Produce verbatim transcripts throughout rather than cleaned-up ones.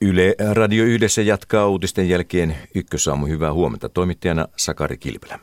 Yle Radio Yhdessä jatkaa uutisten jälkeen Ykkösaamu. Hyvää huomenta. Toimittajana Sakari Kilpelä.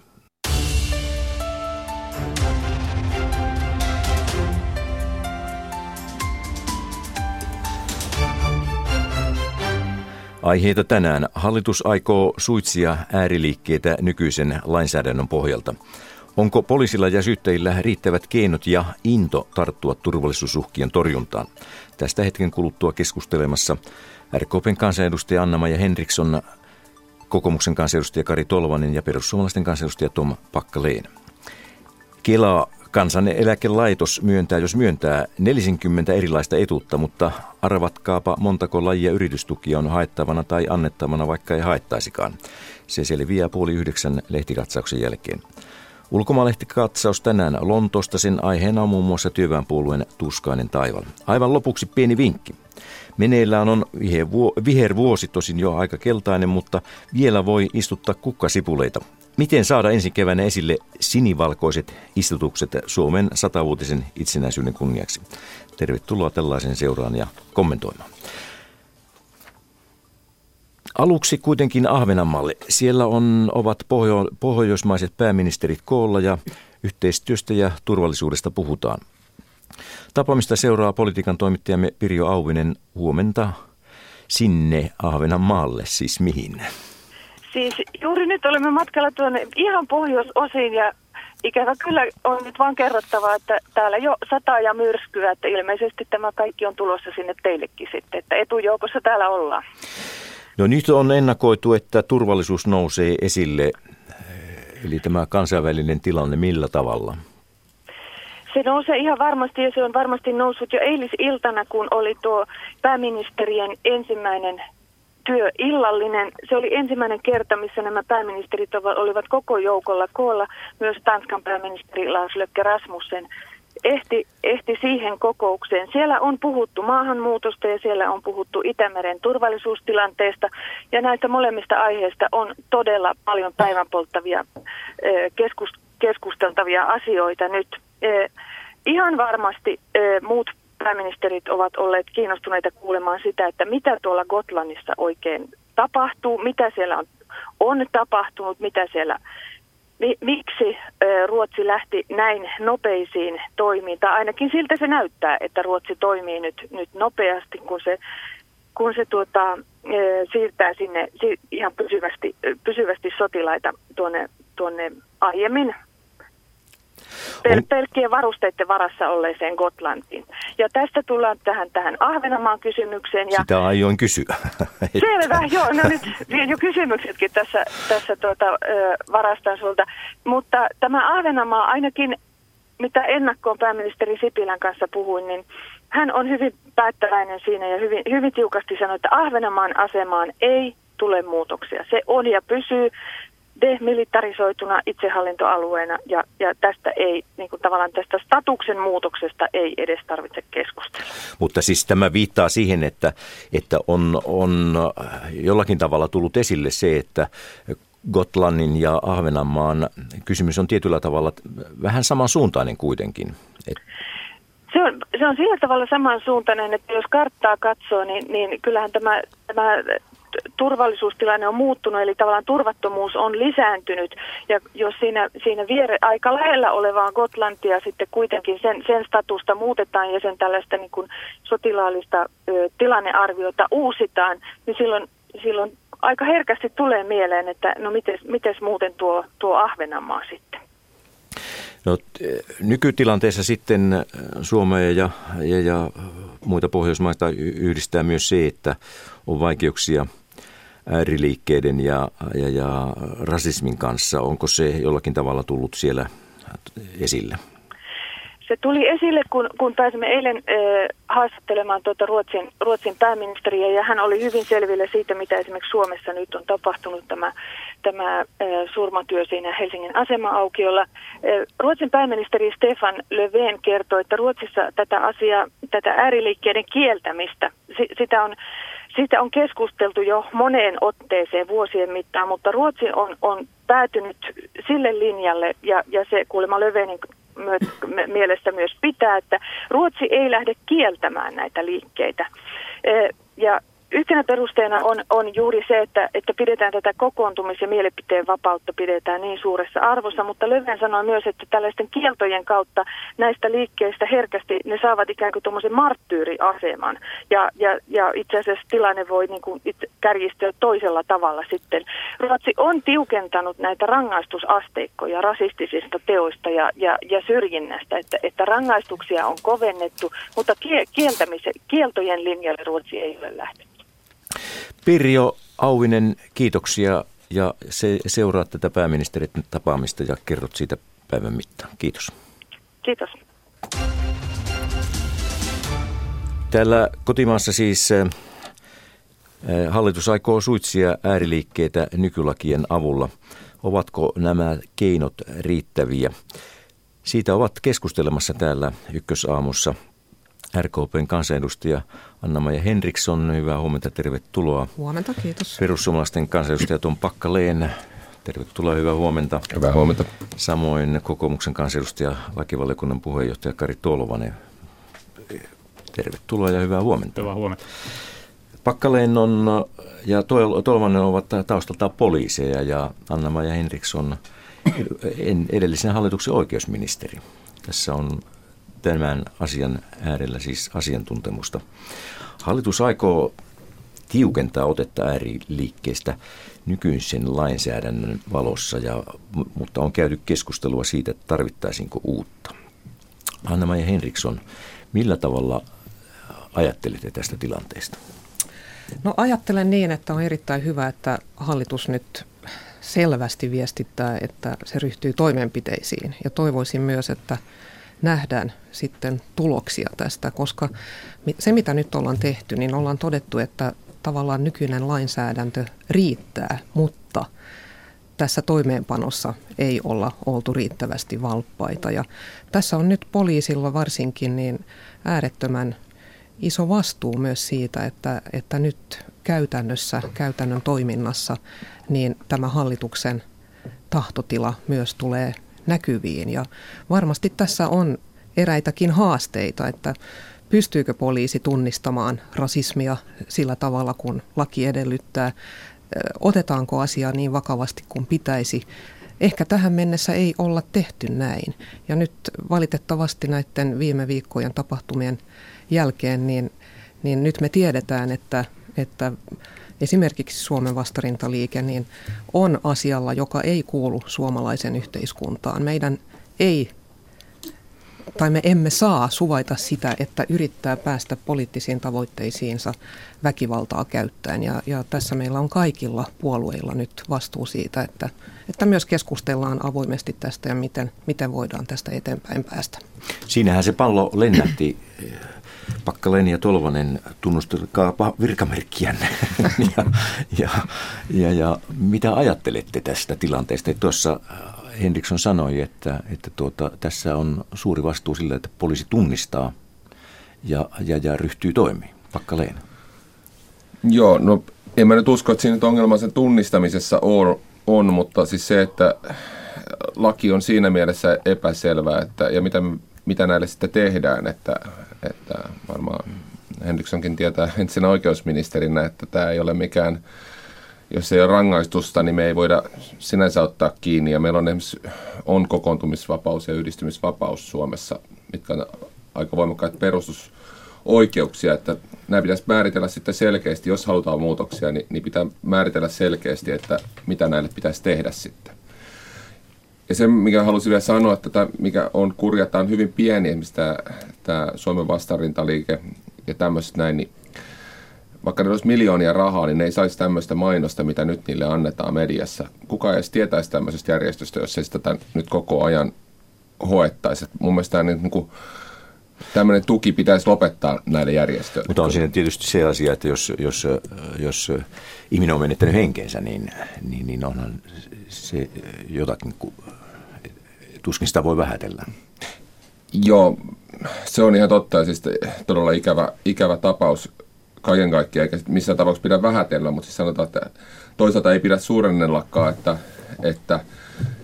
Aiheita tänään. Hallitus aikoo suitsia ääriliikkeitä nykyisen lainsäädännön pohjalta. Onko poliisilla ja syyttäjillä riittävät keinot ja into tarttua turvallisuusuhkien torjuntaan? Tästä hetken kuluttua keskustelemassa R K P:n kansanedustaja Anna-Maija Henriksson, kokoomuksen kansanedustaja Kari Tolvanen ja perussuomalaisten kansanedustaja Tom Packalén. Kela Kansaneläkelaitos myöntää, jos myöntää, neljäkymmentä erilaista etuutta, mutta arvatkaapa montako lajia yritystukia on haettavana tai annettavana, vaikka ei haettaisikaan. Se selviää puoli yhdeksän lehtikatsauksen jälkeen. Ulkomaalehtikatsaus tänään Lontoosta, sen aiheena on muun muassa työväenpuolueen tuskainen taival. Aivan lopuksi pieni vinkki. Meneillään on vihervuosi, tosin jo aika keltainen, mutta vielä voi istuttaa kukkasipuleita. Miten saada ensi keväänä esille sinivalkoiset istutukset Suomen satavuotisen itsenäisyyden kunniaksi? Tervetuloa tällaisen seuraan ja kommentoimaan. Aluksi kuitenkin Ahvenanmaalle. Siellä on, ovat pohjo- pohjoismaiset pääministerit koolla ja yhteistyöstä ja turvallisuudesta puhutaan. Tapaamista seuraa politiikan toimittajamme Pirjo Auvinen. Huomenta sinne Ahvenanmaalle, siis mihin? Siis juuri nyt olemme matkalla tuonne ihan pohjoisosiin ja ikävä kyllä on nyt vaan kerrottavaa, että täällä jo sataa ja myrskyä, että ilmeisesti tämä kaikki on tulossa sinne teillekin sitten, että etujoukossa täällä ollaan. No nyt on ennakoitu, että turvallisuus nousee esille, eli tämä kansainvälinen tilanne millä tavalla? Se nousee ihan varmasti ja se on varmasti noussut jo eilisiltana, kun oli tuo pääministerien ensimmäinen työillallinen. Se oli ensimmäinen kerta, missä nämä pääministerit olivat koko joukolla koolla. Myös Tanskan pääministeri Lars Løkke Rasmussen ehti, ehti siihen kokoukseen. Siellä on puhuttu maahanmuutosta ja siellä on puhuttu Itämeren turvallisuustilanteesta. Ja näistä molemmista aiheista on todella paljon päivänpolttavia keskus, keskusteltavia asioita nyt. Ihan varmasti muut pääministerit ovat olleet kiinnostuneita kuulemaan sitä, että mitä tuolla Gotlandissa oikein tapahtuu, mitä siellä on, on tapahtunut, mitä siellä, mi, miksi Ruotsi lähti näin nopeisiin toimiin. Tai ainakin siltä se näyttää, että Ruotsi toimii nyt, nyt nopeasti, kun se, kun se tuota, siirtää sinne ihan pysyvästi, pysyvästi sotilaita tuonne, tuonne aiemmin Per, pelkkien varusteiden varassa olleeseen Gotlantiin. Ja tästä tullaan tähän, tähän Ahvenanmaan kysymykseen. Ja sitä aioin kysyä. Selvä, joo, no nyt vien jo kysymyksetkin tässä, tässä tuota, varastan sulta. Mutta tämä Ahvenanmaa ainakin, mitä ennakkoon pääministeri Sipilän kanssa puhuin, niin hän on hyvin päättäväinen siinä ja hyvin, hyvin tiukasti sanoi, että Ahvenanmaan asemaan ei tule muutoksia. Se on ja pysyy demilitarisoituna itsehallintoalueena ja, ja tästä ei, niin kuin tavallaan tästä statuksen muutoksesta ei edes tarvitse keskustella. Mutta siis tämä viittaa siihen, että, että on, on jollakin tavalla tullut esille se, että Gotlannin ja Ahvenanmaan kysymys on tietyllä tavalla vähän samansuuntainen kuitenkin. Et Se on, se on sillä tavalla samansuuntainen, että jos karttaa katsoo, niin, niin kyllähän tämä, tämä turvallisuustilanne on muuttunut, eli tavallaan turvattomuus on lisääntynyt. Ja jos siinä, siinä viere, aika lähellä olevaa Gotlantia sitten kuitenkin sen, sen statusta muutetaan ja sen tällaista niin kuin sotilaallista ö, tilannearviota uusitaan, niin silloin, silloin aika herkästi tulee mieleen, että no mites, mites muuten tuo, tuo Ahvenanmaa sitten. No, nykytilanteessa sitten Suomea ja, ja, ja muita Pohjoismaita yhdistää myös se, että on vaikeuksia ääriliikkeiden ja, ja, ja rasismin kanssa. Onko se jollakin tavalla tullut siellä esille? Se tuli esille, kun, kun pääsimme eilen äh, haastattelemaan tuota Ruotsin, Ruotsin pääministeriä, ja hän oli hyvin selville siitä, mitä esimerkiksi Suomessa nyt on tapahtunut tämä, tämä äh, surmatyö siinä Helsingin asema-aukiolla. Äh, Ruotsin pääministeri Stefan Löfven kertoi, että Ruotsissa tätä asiaa, tätä ääriliikkeiden kieltämistä, si, sitä on Siitä on keskusteltu jo moneen otteeseen vuosien mittaan, mutta Ruotsi on, on päätynyt sille linjalle, ja, ja se kuulemma Löfvenin mielestä myös pitää, että Ruotsi ei lähde kieltämään näitä liikkeitä. Ja yhtenä perusteena on, on juuri se, että, että pidetään tätä kokoontumis- ja mielipiteen vapautta pidetään niin suuressa arvossa, mutta Löfven sanoi myös, että tällaisten kieltojen kautta näistä liikkeistä herkästi ne saavat ikään kuin tuommoisen marttyyriaseman. Ja, ja, ja itse asiassa tilanne voi niin kuin itse kärjistyä toisella tavalla sitten. Ruotsi on tiukentanut näitä rangaistusasteikkoja rasistisista teoista ja, ja, ja syrjinnästä, että, että rangaistuksia on kovennettu, mutta kieltämisen, kieltojen linjalle Ruotsi ei ole lähtenyt. Pirjo Auvinen, kiitoksia ja se, seuraat tätä pääministerin tapaamista ja kerrot siitä päivän mittaan. Kiitos. Kiitos. Täällä kotimaassa siis äh, hallitus aikoo suitsia ääriliikkeitä nykylakien avulla. Ovatko nämä keinot riittäviä? Siitä ovat keskustelemassa täällä Ykkösaamussa R K P:n kansanedustaja Anna-Maja Henriksson, hyvää huomenta, tervetuloa. Huomenta, kiitos. Perussuomalaisten kansanedustaja Tom Packalén, tervetuloa, hyvää huomenta. Hyvää huomenta. Samoin kokoomuksen kansanedustaja, lakivaliokunnan puheenjohtaja Kari Tolvanen, tervetuloa ja hyvää huomenta. Hyvää huomenta. Packalén on ja Tolvanen ovat taustaltaan poliiseja ja Anna-Maja Henriksson edellisen hallituksen oikeusministeri. Tässä on tämän asian äärellä siis asiantuntemusta. Hallitus aikoo tiukentaa otetta ääriliikkeestä nykyisen lainsäädännön valossa, ja, mutta on käyty keskustelua siitä, että tarvittaisiinko uutta. Anna-Maja Henriksson, millä tavalla ajattelitte tästä tilanteesta? No ajattelen niin, että on erittäin hyvä, että hallitus nyt selvästi viestittää, että se ryhtyy toimenpiteisiin. Ja toivoisin myös, että nähdään sitten tuloksia tästä, koska se mitä nyt ollaan tehty, niin ollaan todettu, että tavallaan nykyinen lainsäädäntö riittää, mutta tässä toimeenpanossa ei olla oltu riittävästi valppaita. Ja tässä on nyt poliisilla varsinkin niin äärettömän iso vastuu myös siitä, että, että nyt käytännössä, käytännön toiminnassa, niin tämä hallituksen tahtotila myös tulee näkyviin. Ja varmasti tässä on eräitäkin haasteita, että pystyykö poliisi tunnistamaan rasismia sillä tavalla, kun laki edellyttää, otetaanko asiaa niin vakavasti kuin pitäisi. Ehkä tähän mennessä ei olla tehty näin. Ja nyt valitettavasti näiden viime viikkojen tapahtumien jälkeen, niin, niin nyt me tiedetään, että, että esimerkiksi Suomen vastarintaliike niin on asialla, joka ei kuulu suomalaisen yhteiskuntaan. Meidän ei, tai me emme saa suvaita sitä, että yrittää päästä poliittisiin tavoitteisiinsa väkivaltaa käyttäen. Ja, ja tässä meillä on kaikilla puolueilla nyt vastuu siitä, että, että myös keskustellaan avoimesti tästä ja miten, miten voidaan tästä eteenpäin päästä. Siinähän se pallo lennähti. Packalén ja Tolvanen, tunnustelkaapa virkamerkkiänne. ja, ja, ja, ja mitä ajattelette tästä tilanteesta? Tuossa Henriksson sanoi, että, että tuota, tässä on suuri vastuu sillä, että poliisi tunnistaa ja, ja, ja ryhtyy toimiin. Packalén. Joo, no en mä nyt usko, että siinä nyt ongelma sen tunnistamisessa on, on, mutta siis se, että laki on siinä mielessä epäselvä, että, ja mitä, mitä näille sitten tehdään, että, että varmaan Henrikssonkin tietää entisenä oikeusministerinä, että tämä ei ole mikään, jos ei ole rangaistusta, niin me ei voida sinänsä ottaa kiinni, ja meillä on esimerkiksi on kokoontumisvapaus ja yhdistymisvapaus Suomessa, mitkä on aika voimakkaita perustusoikeuksia, että nämä pitäisi määritellä sitten selkeästi, jos halutaan muutoksia, niin, niin pitää määritellä selkeästi, että mitä näille pitäisi tehdä sitten. Ja se, mikä halusin vielä sanoa, että tämä, mikä on kurja, tämä on hyvin pieni, esimerkiksi tämä, tämä Suomen vastarintaliike ja tämmöiset näin, niin vaikka ne olisi miljoonia rahaa, niin ne ei saisi tämmöistä mainosta, mitä nyt niille annetaan mediassa. Kukaan ei edes tietäisi tämmöisestä järjestöstä, jos ei sitä nyt koko ajan hoettaisi. Et mun mielestä tämä niin kuin tämmöinen tuki pitäisi lopettaa näille järjestöille. Mutta on siinä tietysti se asia, että jos, jos, jos ihminen on menettänyt henkensä, niin, niin, niin onhan se jotakin, tuskin sitä voi vähätellä. Joo, se on ihan totta ja siis todella ikävä, ikävä tapaus kaiken kaikkiaan, eikä missään tapauksessa pidä vähätellä, mutta siis sanotaan, että toisaalta ei pidä suurennellakaan, että, että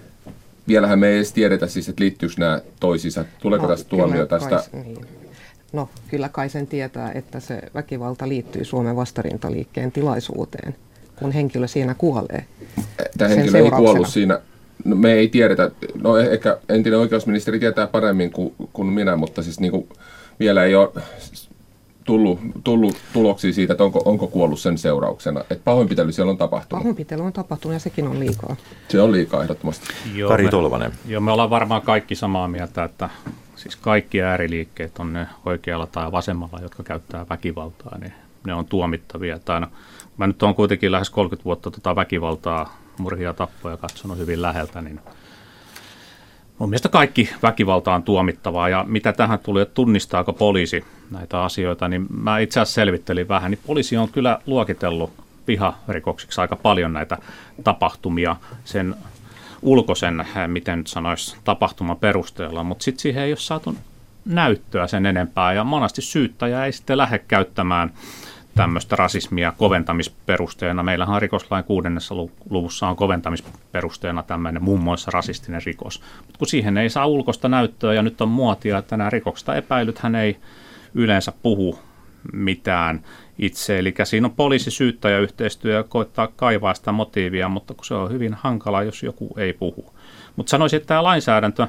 vielähän me ei edes tiedetä siis, että liittyykö nämä toisiinsa. Tuleeko no, tästä tuomio tästä? Niin. No, kyllä kai sen tietää, että se väkivalta liittyy Suomen vastarintaliikkeen tilaisuuteen, kun henkilö siinä kuolee. Tämä henkilö ei kuollut siinä. No, me ei tiedetä, no ehkä entinen oikeusministeri tietää paremmin kuin, kuin minä, mutta siis niin kuin vielä ei ole tullut, tullut tuloksia siitä, että onko, onko kuollut sen seurauksena. Että pahoinpitely siellä on tapahtunut. Pahoinpitely on tapahtunut ja sekin on liikaa. Se on liikaa ehdottomasti. Joo, Kari Tolvanen. Me, joo, me ollaan varmaan kaikki samaa mieltä, että siis kaikki ääriliikkeet on ne oikealla tai vasemmalla, jotka käyttää väkivaltaa, niin ne on tuomittavia. Tai no, mä nyt olen kuitenkin lähes kolmekymmentä vuotta tota väkivaltaa, murhia, tappoja katsonut hyvin läheltä, niin mun mielestä kaikki väkivalta on tuomittavaa. Ja mitä tähän tuli, että tunnistaako poliisi näitä asioita, niin mä itse asiassa selvittelin vähän, niin poliisi on kyllä luokitellut viharikoksiksi aika paljon näitä tapahtumia sen ulkoisen, miten nyt sanoisi, tapahtuman perusteella, mutta sitten siihen ei ole saatu näyttöä sen enempää, ja monesti syyttäjä ei sitten lähde käyttämään tämmöistä rasismia koventamisperusteena. Meillähän rikoslain kuudennessa luvussa on koventamisperusteena tämmöinen muun muassa rasistinen rikos. Mutta kun siihen ei saa ulkoista näyttöä, ja nyt on muotia, että nämä rikoksesta epäilythän ei yleensä puhu mitään itse. Eli siinä on poliisi-syyttäjä-yhteistyö ja koittaa kaivaa sitä motiivia, mutta kun se on hyvin hankala, jos joku ei puhu. Mutta sanoisin, että tämä lainsäädäntö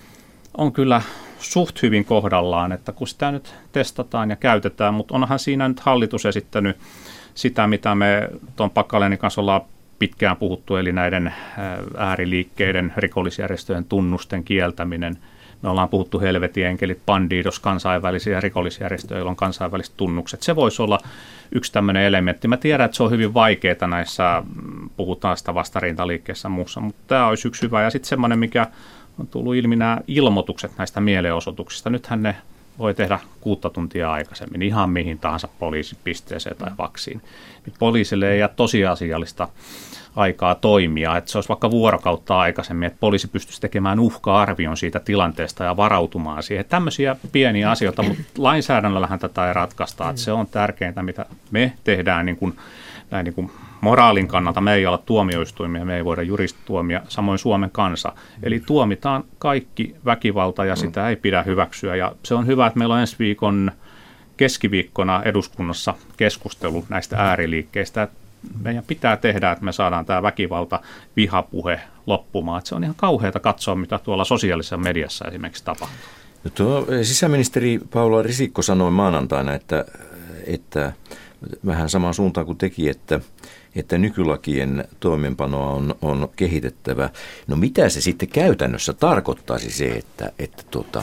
on kyllä suht hyvin kohdallaan, että kun sitä nyt testataan ja käytetään, mutta onhan siinä nyt hallitus esittänyt sitä, mitä me tuon Packalenin kanssa ollaan pitkään puhuttu, eli näiden ääriliikkeiden, rikollisjärjestöjen tunnusten kieltäminen. Me ollaan puhuttu helvetin enkelit, Bandidos, kansainvälisiä rikollisjärjestöjä, joilla on kansainväliset tunnukset. Se voisi olla yksi tämmöinen elementti. Mä tiedän, että se on hyvin vaikeaa näissä, puhutaan sitä vastarintaliikkeessä muussa, mutta tämä olisi yksi hyvä. Ja sitten semmoinen, mikä on tullut ilmi, nämä ilmoitukset näistä mielenosoituksista. Nythän ne voi tehdä kuutta tuntia aikaisemmin, ihan mihin tahansa poliisipisteeseen tai vaksiin. Niin poliisille ei jää tosiasiallista aikaa toimia, että se olisi vaikka vuorokautta aikaisemmin, että poliisi pystyisi tekemään uhka-arvion siitä tilanteesta ja varautumaan siihen. Tämmöisiä pieniä asioita, mutta lainsäädännöllähän tätä ei ratkaista, että se on tärkeintä, mitä me tehdään niin kuin, näin niin kuin moraalin kannalta. Me ei olla tuomioistuimia, me ei voida juristituomia, samoin Suomen kansa. Eli tuomitaan kaikki väkivalta ja sitä ei pidä hyväksyä. Ja se on hyvä, että meillä on ensi viikon keskiviikkona eduskunnassa keskustelu näistä ääriliikkeistä. Meidän pitää tehdä, että me saadaan tämä väkivalta, vihapuhe loppumaan. Että se on ihan kauheata katsoa, mitä tuolla sosiaalisessa mediassa esimerkiksi tapahtuu. No tuo sisäministeri Paula Risikko sanoi maanantaina, että, että vähän samaan suuntaan kuin teki, että, että nykylakien toimeenpanoa on, on kehitettävä. No mitä se sitten käytännössä tarkoittaisi se, että, että, tuota,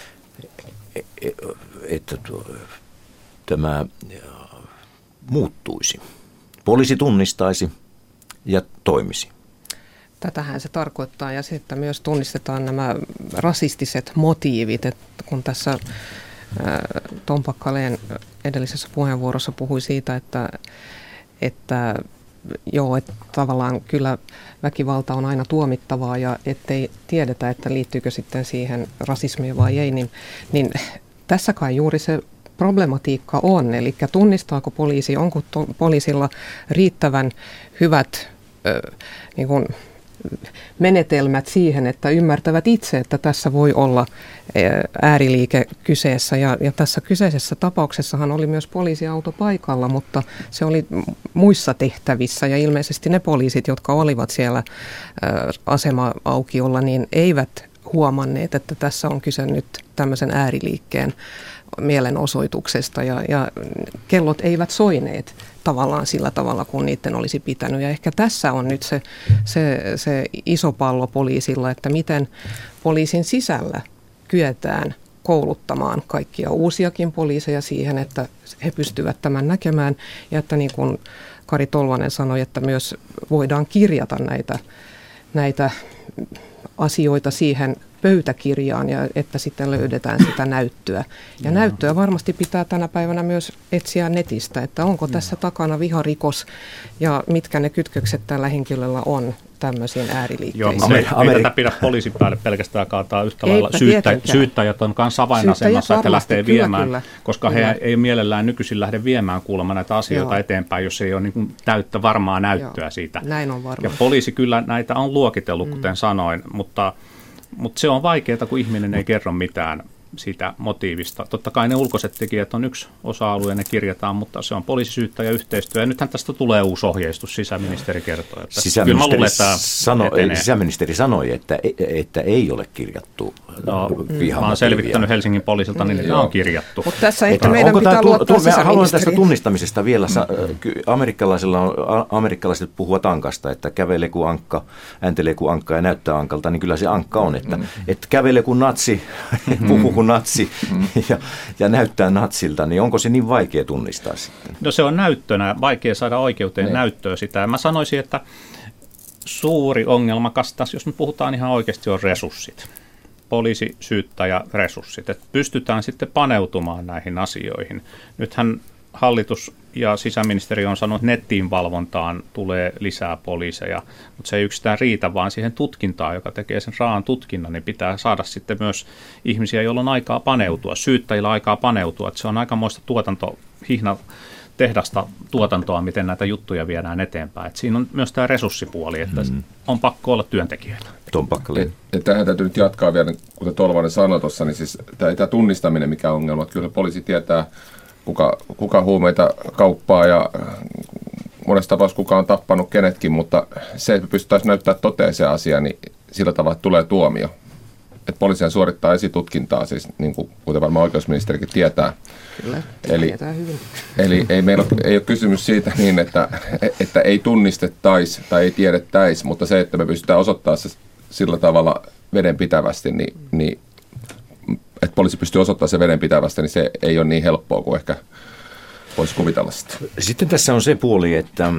että, että tuo, tämä muuttuisi? Poliisi tunnistaisi ja toimisi. Tätähän se tarkoittaa ja se, että myös tunnistetaan nämä rasistiset motiivit, että kun tässä Tom Packalén edellisessä puheenvuorossa puhui siitä, että, että joo, että tavallaan kyllä väkivalta on aina tuomittavaa ja ettei tiedetä, että liittyykö sitten siihen rasismiin vai ei, niin, niin tässä kai juuri se problematiikka on, eli tunnistaako poliisi, onko to, poliisilla riittävän hyvät ö, niin kuin menetelmät siihen, että ymmärtävät itse, että tässä voi olla ääriliike kyseessä. Ja, ja tässä kyseisessä tapauksessahan oli myös poliisiauto paikalla, mutta se oli muissa tehtävissä. Ja ilmeisesti ne poliisit, jotka olivat siellä ä, asema-aukiolla, niin eivät huomanneet, että tässä on kyse nyt tämmöisen ääriliikkeen mielenosoituksesta. Ja, ja kellot eivät soineet tavallaan sillä tavalla, kun niiden olisi pitänyt. Ja ehkä tässä on nyt se, se, se iso pallo poliisilla, että miten poliisin sisällä kyetään kouluttamaan kaikkia uusiakin poliiseja siihen, että he pystyvät tämän näkemään. Ja että niin kuin Kari Tolvanen sanoi, että myös voidaan kirjata näitä, näitä asioita siihen pöytäkirjaan ja että sitten löydetään sitä näyttöä. Ja no. näyttöä varmasti pitää tänä päivänä myös etsiä netistä, että onko no. tässä takana viharikos ja mitkä ne kytkökset tällä henkilöllä on tämmöisiin ääriliikkeisiin. Joo, se, ei Ameri- tätä pidä poliisin päälle pelkästään kaataa yhtä lailla. Syyttä, syyttäjät on myös avainasemassa, että lähtee kyllä, viemään, kyllä, koska kyllä. he ei mielellään nykyisin lähde viemään kuulemma näitä asioita Joo. eteenpäin, jos ei ole niin kuin täyttä varmaa näyttöä Joo. siitä. Näin on varma. Ja poliisi kyllä näitä on luokitellut, kuten mm. sanoin, mutta Mutta se on vaikeaa, kun ihminen ei kerro mitään. siitä motiivista. Totta kai ne ulkoiset tekijät on yksi osa-alue, ne kirjataan, mutta se on poliisisyyttäjä yhteistyö. Ja nythän tästä tulee uusi ohjeistus, sisäministeri kertoo. Että sisäministeri, kyllä mä luulen, että sano, sisäministeri sanoi, että, että ei ole kirjattu no, vihamotiivia. Mä oon selvittänyt Helsingin poliisilta, niin ne on kirjattu. Mutta tässä ehkä meidän pitää tu- luottaa tu- sisäministeri. Haluan tästä tunnistamisesta vielä. Amerikkalaisilla on, amerikkalaiset puhuvat ankasta, että kävelee kuin ankka, ääntelee kuin ankka ja näyttää ankalta, niin kyllä se ankka on, että, mm. että kävelee kuin natsi, puhuu kuin natsi mm. ja, ja näyttää natsilta, niin onko se niin vaikea tunnistaa sitten? No se on näyttönä, vaikea saada oikeuteen ne. näyttöä sitä. Mä sanoisin, että suuri ongelma kastas, jos me puhutaan ihan oikeasti, on resurssit. Poliisi, syyttäjä, resurssit. Että pystytään sitten paneutumaan näihin asioihin. Nythän hallitus ja sisäministeri on sanonut, että nettiin valvontaan tulee lisää poliiseja, mutta se ei yksistään riitä, vaan siihen tutkintaan, joka tekee sen raan tutkinnan, niin pitää saada sitten myös ihmisiä, joilla on aikaa paneutua, syyttäjillä aikaa paneutua, että se on aikamoista tuotanto, hihna tehdasta tuotantoa, miten näitä juttuja viedään eteenpäin. Että siinä on myös tämä resurssipuoli, että mm. on pakko olla työntekijöitä. Tähän täytyy nyt jatkaa vielä, kuten Tolvanen sanoi tuossa, niin siis tämä tunnistaminen, mikä on ongelma, että kyllä poliisi tietää, Kuka, kuka huumeita kauppaa ja monessa tapauksessa kuka on tappanut kenetkin, mutta se, että pystyttäisiin näyttämään toteen se asia, niin sillä tavalla tulee tuomio. Että poliisia suorittaa esitutkintaa, siis niin kuin, kuten varmaan oikeusministerikin tietää. Kyllä, eli, tietää hyvin. Eli ei meillä ole, ei ole kysymys siitä niin, että, että ei tunnistettaisi tai ei tiedettäisi, mutta se, että me pystytään osoittamaan se sillä tavalla vedenpitävästi, niin, niin että poliisi pystyy osoittamaan se vedenpitävästi, niin se ei ole niin helppoa kuin ehkä voisi kuvitella sitä. Sitten tässä on se puoli, että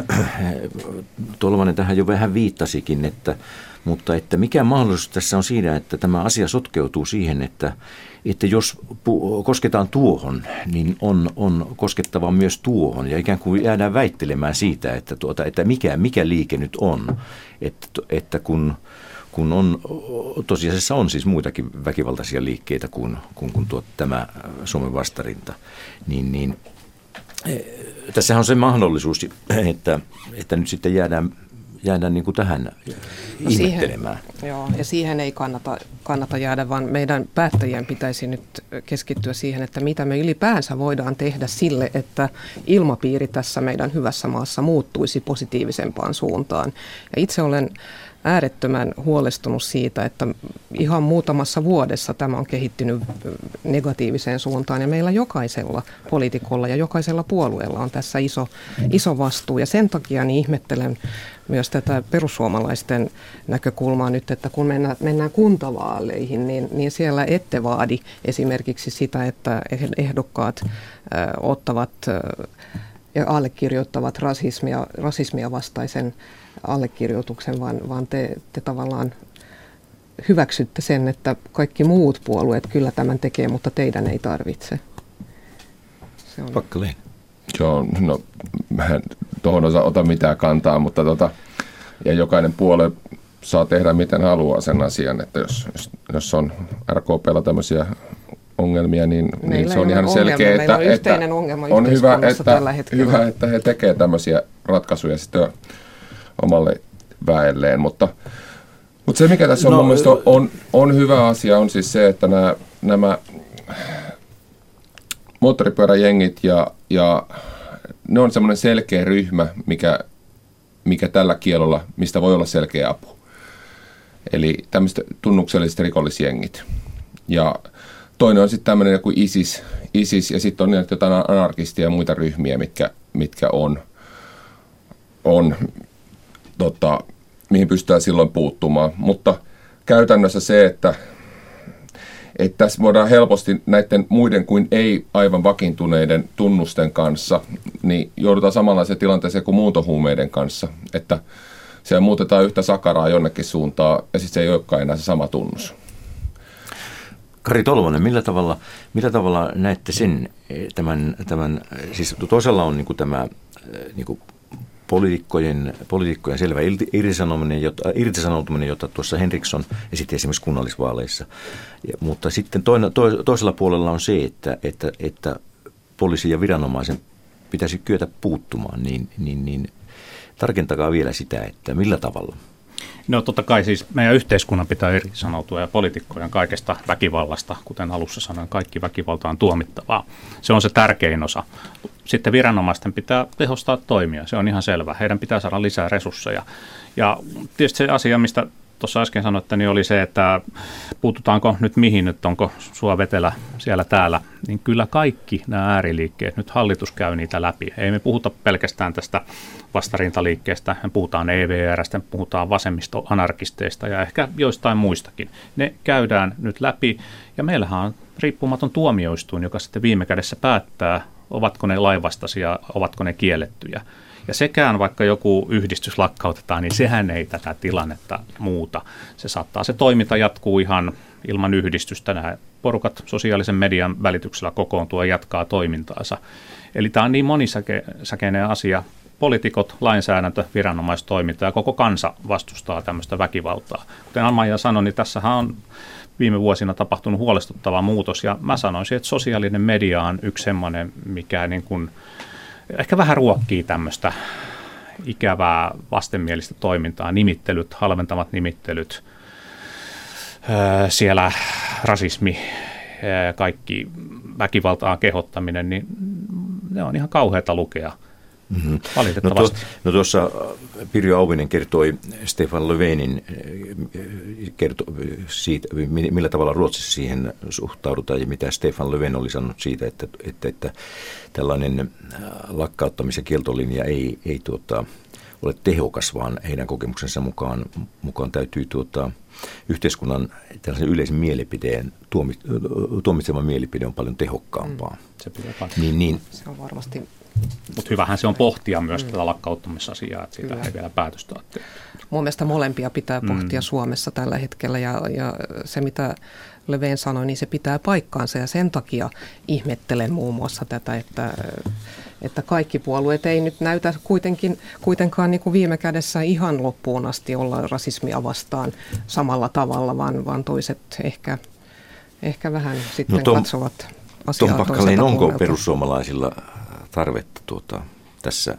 Tolvanen tähän jo vähän viittasikin, että, mutta että mikä mahdollisuus tässä on siinä, että tämä asia sotkeutuu siihen, että, että jos pu- kosketaan tuohon, niin on, on koskettava myös tuohon ja ikään kuin jäädään väittelemään siitä, että, tuota, että mikä, mikä liike nyt on, että, että kun kun on, tosiasiassa on siis muitakin väkivaltaisia liikkeitä kuin, kuin, kuin tuo, tämä Suomen vastarinta, niin, niin tässähän on se mahdollisuus, että, että nyt sitten jäädään, jäädään niin kuin tähän no ihmettelemään. Siihen, joo, ja siihen ei kannata, kannata jäädä, vaan meidän päättäjien pitäisi nyt keskittyä siihen, että mitä me ylipäänsä voidaan tehdä sille, että ilmapiiri tässä meidän hyvässä maassa muuttuisi positiivisempaan suuntaan. Ja itse olen äärettömän huolestunut siitä, että ihan muutamassa vuodessa tämä on kehittynyt negatiiviseen suuntaan ja meillä jokaisella poliitikolla ja jokaisella puolueella on tässä iso, iso vastuu ja sen takia niin ihmettelen myös tätä perussuomalaisten näkökulmaa nyt, että kun mennään, mennään kuntavaaleihin, niin, niin siellä ette vaadi esimerkiksi sitä, että ehdokkaat äh, ottavat äh, ja allekirjoittavat rasismia, rasismia vastaisen allekirjoituksen, vaan, vaan te, te tavallaan hyväksytte sen, että kaikki muut puolueet kyllä tämän tekee, mutta teidän ei tarvitse. Se on. Pakkaleen. Joo, no mä en tuohon osa ota mitään kantaa, mutta tota, ja jokainen puolue saa tehdä miten haluaa sen asian, että jos, jos, jos on R K P:llä tämmöisiä ongelmia, niin, niin se on ihan selkeä, että, on että on hyvä, että, hyvä, että he tekevät tämmöisiä ratkaisuja sitten omalle väelleen, mutta, mutta se mikä tässä on no, mun mielestä on, on, on hyvä asia on siis se, että nämä, nämä moottoripyöräjengit ja, ja ne on semmoinen selkeä ryhmä, mikä, mikä tällä kiellolla, mistä voi olla selkeä apu. Eli tämmöiset tunnukselliset rikollisjengit. Ja toinen on sitten tämmöinen joku ISIS, ISIS ja sitten on jotain anarkistia ja muita ryhmiä, mitkä, mitkä on, on tota, mihin pystytään silloin puuttumaan. Mutta käytännössä se, että, että tässä voidaan helposti näiden muiden kuin ei aivan vakiintuneiden tunnusten kanssa, niin joudutaan samanlaiseen tilanteeseen kuin muuntohuumeiden kanssa, että siellä muutetaan yhtä sakaraa jonnekin suuntaan ja sitten se ei olekaan enää se sama tunnus. Kari Tolvanen, millä tavalla, millä tavalla näette sen, tämän, tämän siis toisella on niin kuin tämä niin kuin poliitikkojen, poliitikkojen selvä irtisanoutuminen, jota, irtisanoutuminen, jota tuossa Henriksson esitti esimerkiksi kunnallisvaaleissa. Ja, mutta sitten toinen, to, toisella puolella on se, että, että, että poliisi ja viranomaisen pitäisi kyetä puuttumaan, niin, niin, niin tarkentakaa vielä sitä, että millä tavalla. No totta kai siis meidän yhteiskunnan pitää irtisanoutua ja poliitikkojen kaikesta väkivallasta, kuten alussa sanoin, kaikki väkivalta on tuomittavaa. Se on se tärkein osa. Sitten viranomaisten pitää tehostaa toimia, se on ihan selvä. Heidän pitää saada lisää resursseja. Ja tietysti se asia, mistä tuossa äsken sanoitte, niin oli se, että puututaanko nyt mihin, nyt onko sua vetelä siellä täällä, niin kyllä kaikki nämä ääriliikkeet, nyt hallitus käy niitä läpi. Ei me puhuta pelkästään tästä vastarintaliikkeestä, me puhutaan E V R:stä, me puhutaan vasemmistoanarkisteista ja ehkä joistain muistakin. Ne käydään nyt läpi ja meillähän on riippumaton tuomioistuin, joka sitten viime kädessä päättää, ovatko ne lainvastaisia, ovatko ne kiellettyjä. Ja sekään, vaikka joku yhdistys lakkautetaan, niin sehän ei tätä tilannetta muuta. Se saattaa, se toiminta jatkuu ihan ilman yhdistystä. Nämä porukat sosiaalisen median välityksellä kokoontuu ja jatkaa toimintaansa. Eli tämä on niin monisäkeinen asia. Poliitikot, lainsäädäntö, viranomaistoiminta ja koko kansa vastustaa tämmöistä väkivaltaa. Kuten Anna-Maija sanoi, niin tässähän on viime vuosina tapahtunut huolestuttava muutos. Ja mä sanoisin, että sosiaalinen media on yksi semmoinen, mikä niin kuin ehkä vähän ruokkii tämmöistä ikävää vastenmielistä toimintaa, nimittelyt, halventavat nimittelyt, siellä rasismi, kaikki väkivaltaa kehottaminen, niin ne on ihan kauheata lukea. Mm-hmm. Valitettavasti. No, tuo, no tuossa Pirjo Auvinen kertoi Stefan Löfvenin kerto, siitä, millä tavalla Ruotsissa siihen suhtaudutaan ja mitä Stefan Löfven oli sanonut siitä, että, että, että tällainen lakkauttamis- ja kieltolinja ei, ei tuota, ole tehokas, vaan heidän kokemuksensa mukaan, mukaan täytyy tuota, yhteiskunnan tällaisen yleisen mielipiteen, tuomi, tuomitsevan mielipide on paljon tehokkaampaa. Mm. Se, niin, niin. Se on varmasti. Mutta hyvähän se on pohtia myös mm. tätä lakkauttamisasiaa, että siitä ei vielä päätöstä ole. Mun mielestä molempia pitää pohtia mm. Suomessa tällä hetkellä ja, ja se mitä Löfven sanoi, niin se pitää paikkaansa ja sen takia ihmettelen muun muassa tätä, että, että kaikki puolueet ei nyt näytä kuitenkin, kuitenkaan niin kuin viime kädessä ihan loppuun asti olla rasismia vastaan samalla tavalla, vaan, vaan toiset ehkä, ehkä vähän sitten no tom, katsovat asiaa Tom Packalén, onko perussuomalaisilla tarvetta tuota, tässä,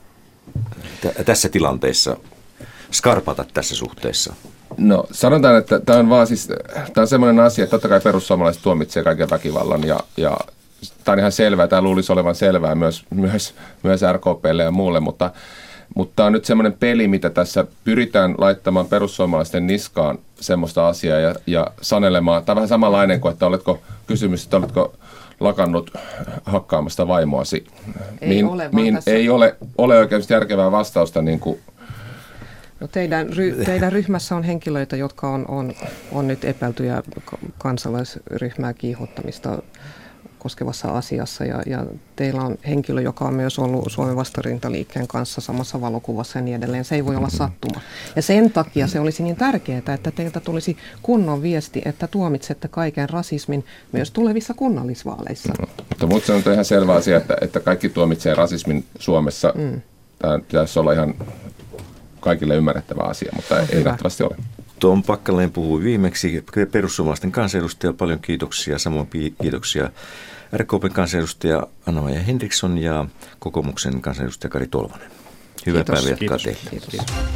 t- tässä tilanteessa skarpata tässä suhteessa? No sanotaan, että tämä on vaan siis, tämä on semmoinen asia, että totta kai perussuomalaiset tuomitsee kaiken väkivallan ja, ja tämä on ihan selvää, tämä luulisi olevan selvää myös, myös, myös R K P:lle ja muulle, mutta, mutta tämä on nyt semmoinen peli, mitä tässä pyritään laittamaan perussuomalaisten niskaan semmoista asiaa ja, ja sanelemaan. Tämä on vähän samanlainen kuin, että oletko kysymys, että oletko lakannut hakkaamasta vaimoasi, ei mihin, ole, mihin tässä ei ole, ole oikein järkevää vastausta. Niin kuin. No teidän, ry, teidän ryhmässä on henkilöitä, jotka on, on, on nyt epäiltyjä kansalaisryhmää kiihottamista koskevassa asiassa ja, ja teillä on henkilö, joka on myös ollut Suomen vastarintaliikkeen kanssa samassa valokuvassa ja niin edelleen. Se ei voi olla sattuma. Ja sen takia se olisi niin tärkeää, että teiltä tulisi kunnon viesti, että tuomitsette kaiken rasismin myös tulevissa kunnallisvaaleissa. No, mutta minusta se on ihan selvä asia, että, että kaikki tuomitsee rasismin Suomessa. Mm. Tämä pitäisi olla ihan kaikille ymmärrettävä asia, mutta no, ei nähtävästi ole. Tom Packalén puhui viimeksi, perussuomalaisten kansanedustaja, paljon kiitoksia, samoin kiitoksia R K P:n kansanedustaja Anna-Maija Henriksson ja kokoomuksen kansanedustaja Kari Tolvanen. Hyvää päivää jatkaa teille. Kiitos.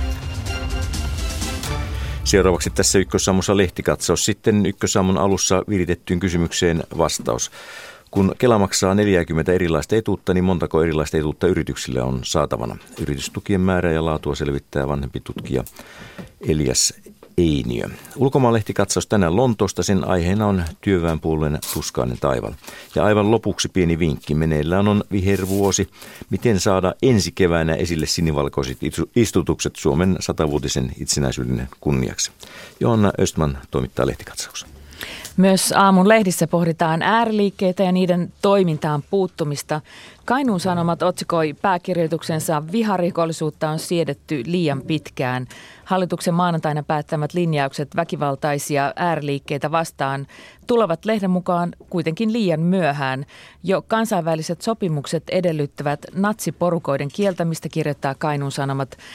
Seuraavaksi tässä Ykkösaamussa lehtikatsaus. Sitten Ykkösaamun alussa viritettyyn kysymykseen vastaus. Kun Kela maksaa neljäkymmentä erilaista etuutta, niin montako erilaista etuutta yrityksille on saatavana? Yritystukien määrää ja laatua selvittää vanhempi tutkija Elias Einiö. Ulkomaanlehtikatsaus tänään Lontoosta. Sen aiheena on työväenpuolueen tuskainen taival. Ja aivan lopuksi pieni vinkki. Meneillään on vihervuosi. Miten saada ensi keväänä esille sinivalkoiset istutukset Suomen satavuotisen itsenäisyyden kunniaksi? Johanna Östman toimittaa lehtikatsauksen. Myös aamun lehdissä pohditaan ääriliikkeitä ja niiden toimintaan puuttumista. Kainuun Sanomat otsikoi pääkirjoituksensa "Viharikollisuutta on siedetty liian pitkään". Hallituksen maanantaina päättämät linjaukset väkivaltaisia ääriliikkeitä vastaan tulevat lehden mukaan kuitenkin liian myöhään. Jo kansainväliset sopimukset edellyttävät natsiporukoiden kieltämistä, kirjoittaa Kainuun Sanomat.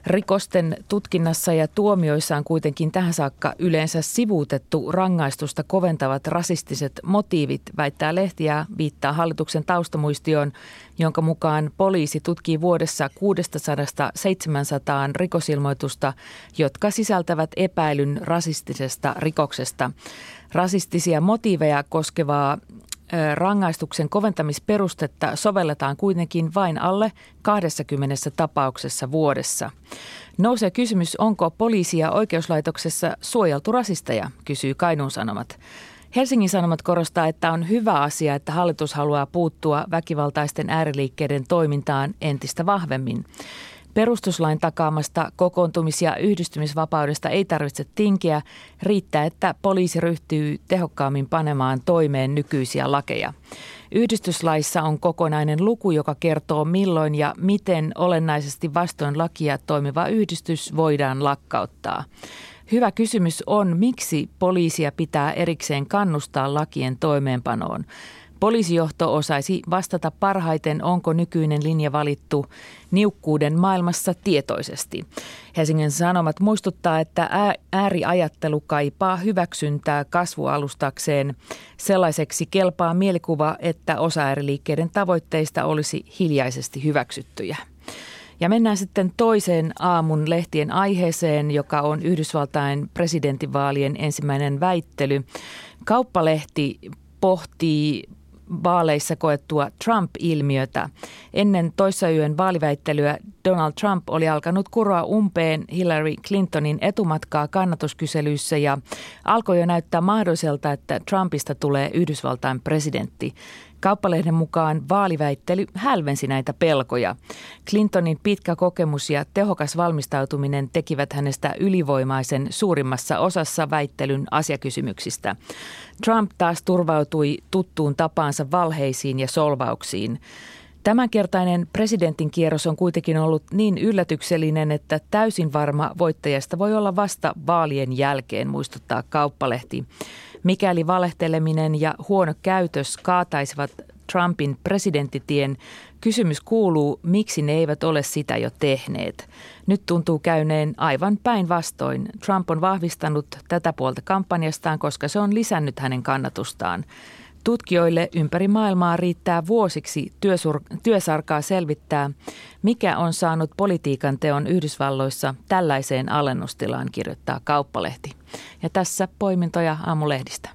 Rikosten tutkinnassa ja tuomioissa on kuitenkin tähän saakka yleensä sivuutettu rangaistusta koventavat rasistiset motiivit, väittää lehti ja viittaa hallituksen taustamuistioon, jonka mukaan poliisi tutkii vuodessa kuusisataasta seitsemäänsataan rikosilmoitusta, jotka sisältävät epäilyn rasistisesta rikoksesta. Rasistisia motiiveja koskevaa rangaistuksen koventamisperustetta sovelletaan kuitenkin vain alle kaksikymmentä tapauksessa vuodessa. Nousee kysymys, onko poliisi ja oikeuslaitoksessa suojeltu rasisteja, kysyy Kainuun Sanomat. Helsingin Sanomat korostaa, että on hyvä asia, että hallitus haluaa puuttua väkivaltaisten ääriliikkeiden toimintaan entistä vahvemmin. Perustuslain takaamasta kokoontumis- ja yhdistymisvapaudesta ei tarvitse tinkiä, riittää, että poliisi ryhtyy tehokkaammin panemaan toimeen nykyisiä lakeja. Yhdistyslaissa on kokonainen luku, joka kertoo milloin ja miten olennaisesti vastoin lakia toimiva yhdistys voidaan lakkauttaa. Hyvä kysymys on, miksi poliisia pitää erikseen kannustaa lakien toimeenpanoon. Poliisijohto osaisi vastata parhaiten, onko nykyinen linja valittu niukkuuden maailmassa tietoisesti. Helsingin Sanomat muistuttaa, että ääriajattelu kaipaa hyväksyntää kasvualustakseen. Sellaiseksi kelpaa mielikuva, että osa ääriliikkeiden tavoitteista olisi hiljaisesti hyväksyttyjä. Ja mennään sitten toiseen aamun lehtien aiheeseen, joka on Yhdysvaltain presidentinvaalien ensimmäinen väittely. Kauppalehti pohtii vaaleissa koettua Trump-ilmiötä. Ennen toissayön vaaliväittelyä Donald Trump oli alkanut kuroa umpeen Hillary Clintonin etumatkaa kannatuskyselyissä ja alkoi jo näyttää mahdolliselta, että Trumpista tulee Yhdysvaltain presidentti. Kauppalehden mukaan vaaliväittely hälvensi näitä pelkoja. Clintonin pitkä kokemus ja tehokas valmistautuminen tekivät hänestä ylivoimaisen suurimmassa osassa väittelyn asiakysymyksistä. Trump taas turvautui tuttuun tapaansa valheisiin ja solvauksiin. Tämänkertainen presidentin kierros on kuitenkin ollut niin yllätyksellinen, että täysin varma voittajasta voi olla vasta vaalien jälkeen, muistuttaa Kauppalehti. Mikäli valehteleminen ja huono käytös kaataisivat Trumpin presidenttitien, kysymys kuuluu, miksi ne eivät ole sitä jo tehneet. Nyt tuntuu käyneen aivan päinvastoin. Trump on vahvistanut tätä puolta kampanjastaan, koska se on lisännyt hänen kannatustaan. Tutkijoille ympäri maailmaa riittää vuosiksi työsur- työsarkaa selvittää, mikä on saanut politiikan teon Yhdysvalloissa tällaiseen alennustilaan, kirjoittaa Kauppalehti. Ja tässä poimintoja aamulehdistä.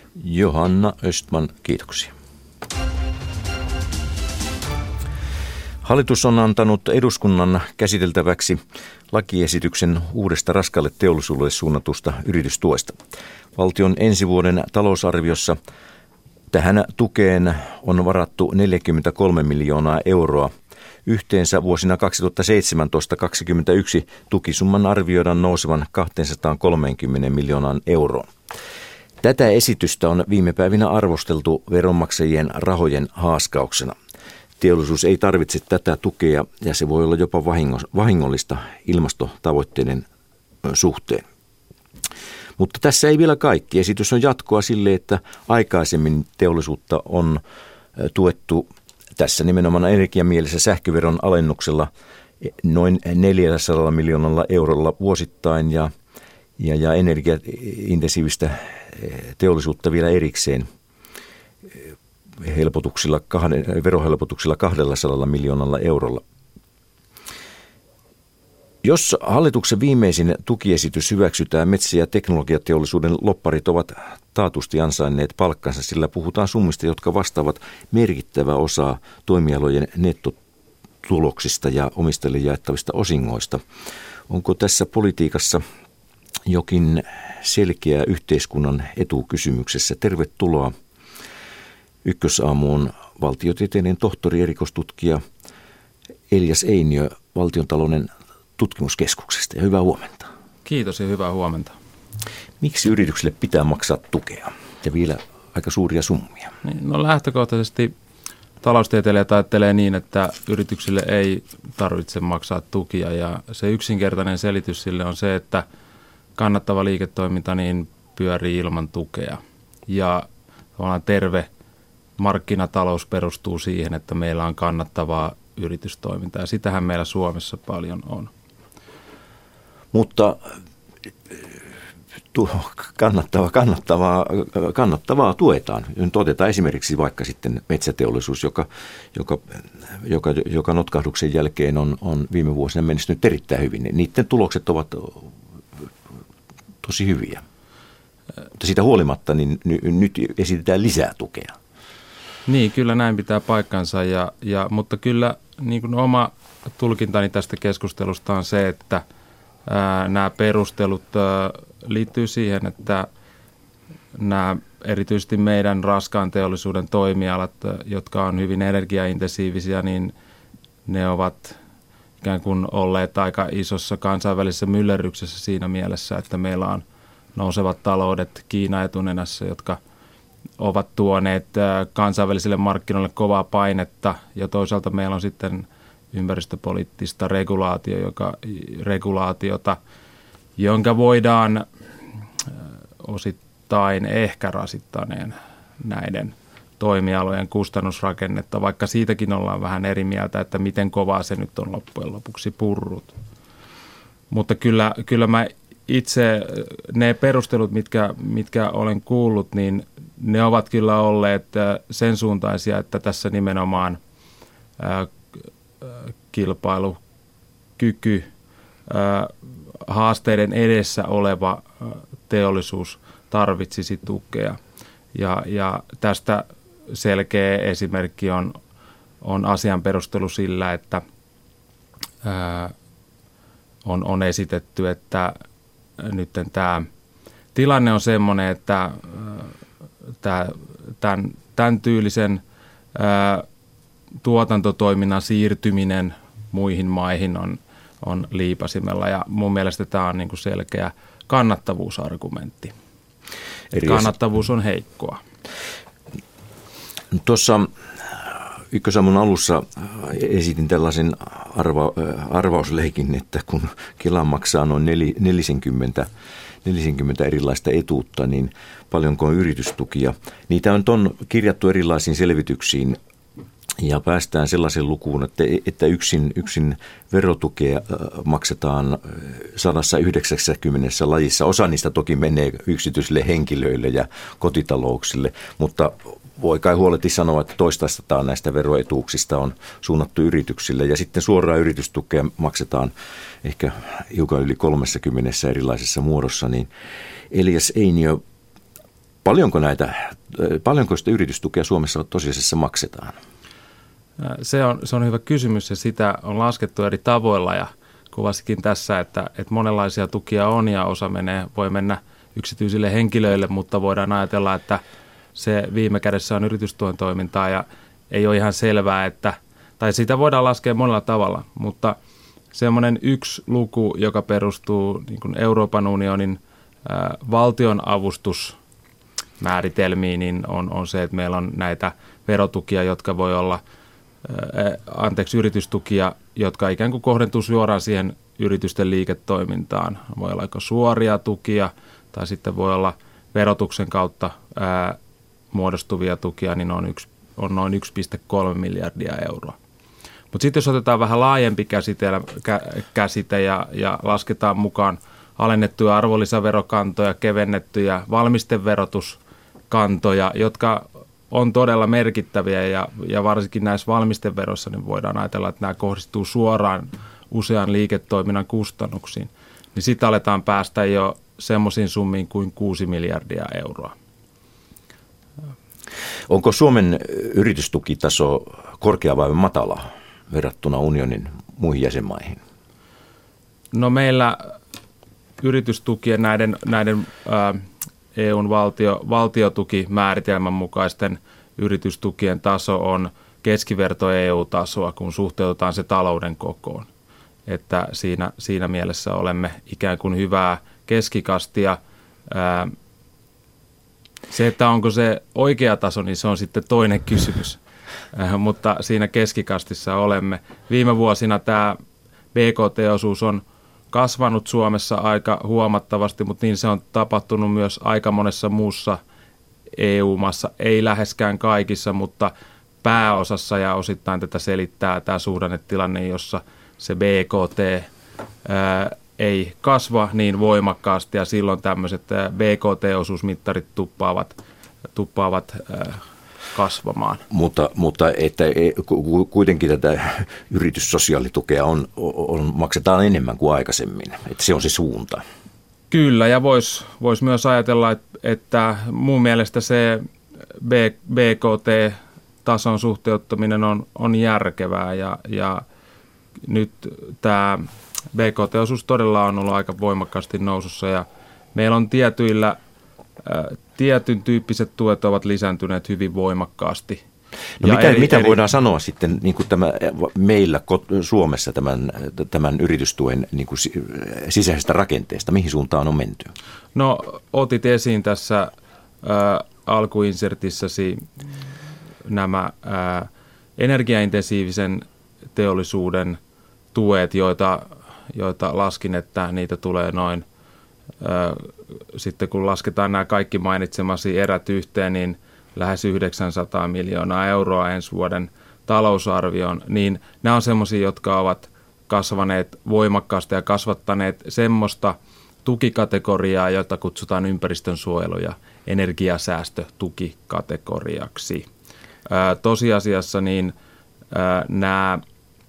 Johanna Östman, kiitoksia. Hallitus on antanut eduskunnan käsiteltäväksi lakiesityksen uudesta raskaalle teollisuudelle suunnatusta yritystuesta. Valtion ensi vuoden talousarviossa tähän tukeen on varattu neljäkymmentäkolme miljoonaa euroa. Yhteensä vuosina kaksituhattaseitsemäntoista kaksikymmentäyksi tukisumman arvioidaan nousevan kaksisataakolmekymmentä miljoonaan euroon. Tätä esitystä on viime päivinä arvosteltu veronmaksajien rahojen haaskauksena. Teollisuus ei tarvitse tätä tukea ja se voi olla jopa vahingollista ilmastotavoitteiden suhteen. Mutta tässä ei vielä kaikki. Esitys on jatkoa sille, että aikaisemmin teollisuutta on tuettu tässä nimenomaan energiamielessä sähköveron alennuksella noin neljäsataa miljoonalla eurolla vuosittain ja, ja, ja energiaintensiivistä teollisuutta vielä erikseen helpotuksilla, kahden, verohelpotuksilla kaksisataa miljoonalla eurolla. Jos hallituksen viimeisin tukiesitys hyväksytään, metsä- ja teknologiateollisuuden lobbarit ovat taatusti ansainneet palkkansa, sillä puhutaan summista, jotka vastaavat merkittävää osaa toimialojen nettotuloksista ja omistajille jaettavista osingoista. Onko tässä politiikassa jokin selkeä yhteiskunnan etu kysymyksessä? Tervetuloa Ykkösaamuun valtiotieteiden tohtori, erikoistutkija Elias Einiö Valtiontalouden tutkimuskeskuksesta ja hyvää huomenta. Kiitos ja hyvää huomenta. Miksi yrityksille pitää maksaa tukea ja vielä aika suuria summia? No lähtökohtaisesti taloustieteilijät ajattelee niin, että yrityksille ei tarvitse maksaa tukia ja se yksinkertainen selitys sille on se, että kannattava liiketoiminta niin pyörii ilman tukea ja tavallaan terve markkinatalous perustuu siihen, että meillä on kannattavaa yritystoimintaa ja sitähän meillä Suomessa paljon on. mutta kannattavaa, kannattavaa, kannattavaa tuetaan. Nyt otetaan esimerkiksi vaikka sitten metsäteollisuus, joka, joka, joka, joka notkahduksen jälkeen on, on viime vuosina menestynyt erittäin hyvin. Niiden tulokset ovat tosi hyviä. Mutta siitä huolimatta niin nyt esitetään lisää tukea. Niin, kyllä näin pitää paikkansa, ja, ja, mutta kyllä niin kuin oma tulkintani tästä keskustelusta on se, että ää, nämä perustelut ää, liittyy siihen, että nämä erityisesti meidän raskaan teollisuuden toimialat, jotka on hyvin energiaintensiivisiä, niin ne ovat ikään kuin olleet aika isossa kansainvälisessä myllerryksessä siinä mielessä, että meillä on nousevat taloudet Kiina etunenässä, jotka ovat tuoneet kansainvälisille markkinoille kovaa painetta, ja toisaalta meillä on sitten ympäristöpoliittista regulaatio, joka, regulaatiota, jonka voidaan osittain ehkä rasittaneen näiden toimialojen kustannusrakennetta, vaikka siitäkin ollaan vähän eri mieltä, että miten kovaa se nyt on loppujen lopuksi purrut. Mutta kyllä, kyllä mä itse, ne perustelut, mitkä, mitkä olen kuullut, niin ne ovat kyllä olleet sen suuntaisia, että tässä nimenomaan ää, kilpailukyky, ää, haasteiden edessä oleva teollisuus tarvitsisi tukea. Ja, ja tästä selkeä esimerkki on, on asian perustelu sillä, että ää, on, on esitetty, että nyt tämä tilanne on semmoinen, että tämä, tämän, tämän tyylisen ää, tuotantotoiminnan siirtyminen muihin maihin on, on liipasimella, ja mun mielestä tämä on niin kuin selkeä kannattavuusargumentti. Eri Kannattavuus on heikkoa. Tuossa Ykkösaamun alussa esitin tällaisen arva, arvausleikin, että kun Kela maksaa noin neljäkymmentä, neljäkymmentä erilaista etuutta, niin paljonko on yritystukia. Niitä on ton kirjattu erilaisiin selvityksiin, ja päästään sellaisen lukuun, että, että yksin, yksin verotukea maksetaan sata yhdeksänkymmentä lajissa. Osa niistä toki menee yksityisille henkilöille ja kotitalouksille, mutta voi kai huoleti sanoa, että toistasataa näistä veroetuuksista on suunnattu yrityksille, ja sitten suoraan yritystukea maksetaan ehkä hiukan yli kolmekymmentä erilaisessa muodossa. Niin Elias Einiö, paljonko näitä, paljonko sitä yritystukea Suomessa tosiasiassa maksetaan? Se on, se on hyvä kysymys, ja sitä on laskettu eri tavoilla, ja kuvasikin tässä, että, että monenlaisia tukia on, ja osa menee, voi mennä yksityisille henkilöille, mutta voidaan ajatella, että se viime kädessä on yritystuen toimintaa, ja ei ole ihan selvää, että, tai sitä voidaan laskea monella tavalla, mutta semmoinen yksi luku, joka perustuu niin kuin Euroopan unionin ää, valtionavustusmääritelmiin, niin on, on se, että meillä on näitä verotukia, jotka voi olla, ää, anteeksi, yritystukia, jotka ikään kuin kohdentuu suoraan siihen yritysten liiketoimintaan. Voi olla aika suoria tukia, tai sitten voi olla verotuksen kautta ää, muodostuvia tukia, niin on, yksi, on noin yksi pilkku kolme miljardia euroa. Mutta sitten jos otetaan vähän laajempi käsite, käsite ja, ja lasketaan mukaan alennettuja arvonlisäverokantoja, kevennettyjä valmisteverotuskantoja, jotka on todella merkittäviä, ja, ja varsinkin näissä valmisteveroissa niin voidaan ajatella, että nämä kohdistuu suoraan usean liiketoiminnan kustannuksiin, niin sitten aletaan päästä jo semmoisiin summiin kuin kuusi miljardia euroa. Onko Suomen yritystukitaso korkea vai matala verrattuna unionin muihin jäsenmaihin? No meillä yritystukien näiden, näiden ää, E U:n valtio, valtiotukimääritelmän mukaisten yritystukien taso on keskiverto E U-tasoa, kun suhteutetaan se talouden kokoon. Että siinä, siinä mielessä olemme ikään kuin hyvää keskikastia. Ää, Se, että onko se oikea taso, niin se on sitten toinen kysymys, äh, mutta siinä keskikastissa olemme. Viime vuosina tämä B K T-osuus on kasvanut Suomessa aika huomattavasti, mutta niin se on tapahtunut myös aika monessa muussa E U-maassa, ei läheskään kaikissa, mutta pääosassa, ja osittain tätä selittää tämä suhdannetilanne, jossa se B K T ää, ei kasva niin voimakkaasti ja silloin tämmöiset B K T-osuusmittarit tuppaavat, tuppaavat kasvamaan. Mutta, mutta että kuitenkin tätä yrityssosiaalitukea on, on, maksetaan enemmän kuin aikaisemmin, että se on se suunta. Kyllä, ja voisi vois myös ajatella, että, että mun mielestä se B K T-tason suhteuttaminen on, on järkevää, ja, ja nyt tämä B K T-osuus todella on ollut aika voimakkaasti nousussa, ja meillä on tietyillä, ä, tietyn tyyppiset tuet ovat lisääntyneet hyvin voimakkaasti. No mitä, eri, mitä eri... voidaan sanoa sitten niin kuin tämä, meillä Suomessa tämän, tämän yritystuen niin kuin sisäisestä rakenteesta? Mihin suuntaan on menty? No otit esiin tässä ä, alkuinsertissasi nämä ä, energiaintensiivisen teollisuuden tuet, joita, joita laskin, että niitä tulee noin, ä, sitten kun lasketaan nämä kaikki mainitsemasi erät yhteen, niin lähes yhdeksänsataa miljoonaa euroa ensi vuoden talousarvioon, niin nämä on semmoisia, jotka ovat kasvaneet voimakkaasti ja kasvattaneet semmoista tukikategoriaa, jota kutsutaan ympäristönsuojelu- ja energiasäästötukikategoriaksi. Ää, tosiasiassa niin ää, nämä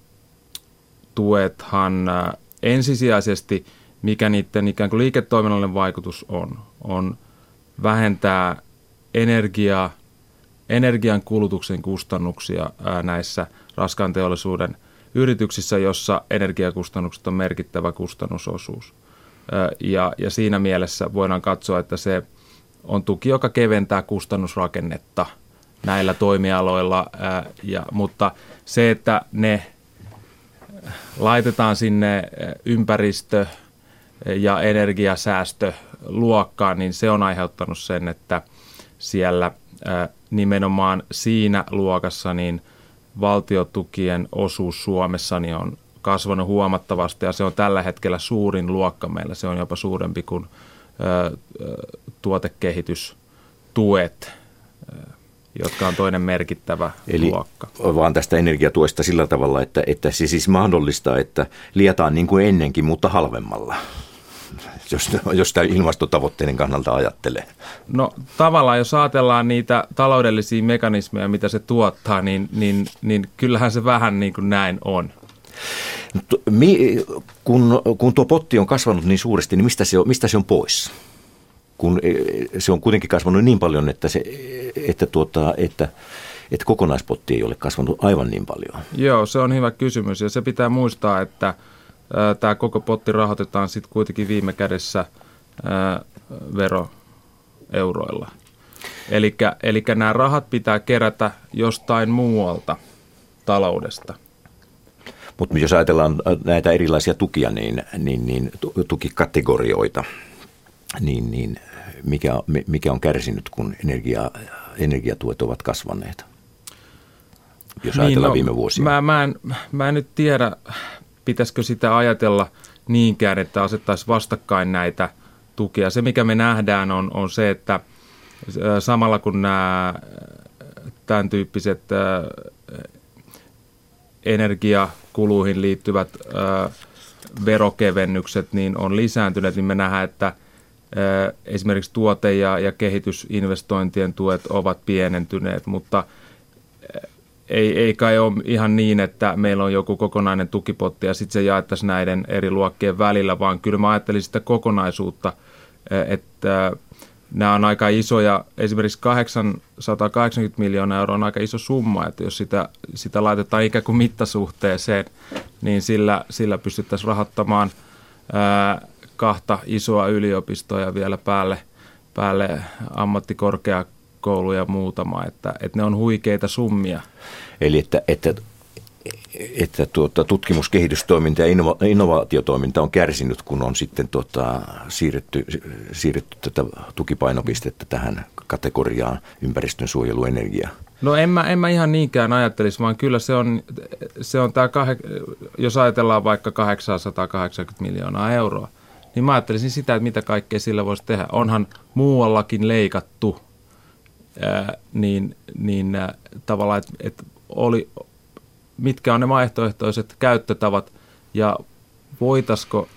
tuethan ää, ensisijaisesti, mikä niiden ikään kuin liiketoiminnallinen vaikutus on, on vähentää energiaa, energian kulutuksen kustannuksia ää, näissä raskaan teollisuuden yrityksissä, jossa energiakustannukset on merkittävä kustannusosuus. Ää, ja, ja siinä mielessä voidaan katsoa, että se on tuki, joka keventää kustannusrakennetta näillä toimialoilla, ää, ja, mutta se, että ne laitetaan sinne ympäristö- ja energiasäästöluokkaan, niin se on aiheuttanut sen, että siellä ää, nimenomaan siinä luokassa niin valtiotukien osuus Suomessa niin on kasvanut huomattavasti ja se on tällä hetkellä suurin luokka meillä. Se on jopa suurempi kuin ää, tuotekehitystuet, ää, jotka on toinen merkittävä Eli luokka. Vaan tästä energiatuesta sillä tavalla, että, että se siis mahdollistaa, että lietaan niin kuin ennenkin, mutta halvemmalla. Jos, jos tämä ilmastotavoitteiden kannalta ajattelee. No tavallaan, jos ajatellaan niitä taloudellisia mekanismeja, mitä se tuottaa, niin, niin, niin kyllähän se vähän niin kuin näin on. Kun, kun tuo potti on kasvanut niin suuresti, niin mistä se on, mistä se on pois? Kun se on kuitenkin kasvanut niin paljon, että, se, että, tuota, että, että kokonaispotti ei ole kasvanut aivan niin paljon. Joo, se on hyvä kysymys ja se pitää muistaa, että tämä koko potti rahoitetaan sitten kuitenkin viime kädessä ää, veroeuroilla. Eli nämä rahat pitää kerätä jostain muualta taloudesta. Mutta jos ajatellaan näitä erilaisia tukia, niin, niin, niin tukikategorioita, niin, niin mikä, mikä on kärsinyt, kun energia, energiatuet ovat kasvaneet? Jos niin, ajatellaan no, viime vuosia. Mä, mä, en, mä en nyt tiedä, pitäisikö sitä ajatella niinkään, että asettaisiin vastakkain näitä tukia. Se, mikä me nähdään, on, on se, että samalla kun nämä tämän tyyppiset energiakuluihin liittyvät verokevennykset niin on lisääntyneet, niin me nähdään, että esimerkiksi tuote- ja, ja kehitysinvestointien tuet ovat pienentyneet, mutta Ei, ei kai ole ihan niin, että meillä on joku kokonainen tukipotti ja sitten se jaettaisiin näiden eri luokkien välillä, vaan kyllä mä ajattelisin sitä kokonaisuutta, että nämä on aika isoja, esimerkiksi kahdeksansataakahdeksankymmentä miljoonaa euroa on aika iso summa, että jos sitä, sitä laitetaan ikään kuin mittasuhteeseen, niin sillä, sillä pystyttäisiin rahoittamaan ää, kahta isoa yliopistoa ja vielä päälle, päälle ammattikorkeakouluja. kouluja muutama, että, että ne on huikeita summia. Eli että, että, että tuota, tutkimus-, kehitystoiminta ja innova- innovaatiotoiminta on kärsinyt, kun on sitten tuota, siirretty, siirretty tätä tukipainopistettä tähän kategoriaan ympäristönsuojelu, energia. No en mä, en mä ihan niinkään ajattelisi, vaan kyllä se on, se on tämä, jos ajatellaan vaikka kahdeksansataakahdeksankymmentä miljoonaa euroa, niin mä ajattelisin sitä, että mitä kaikkea sillä voisi tehdä. Onhan muuallakin leikattu. Ää, niin, niin ää, tavallaan, että et oli, mitkä on ne vaihtoehtoiset käyttötavat ja voitaisiko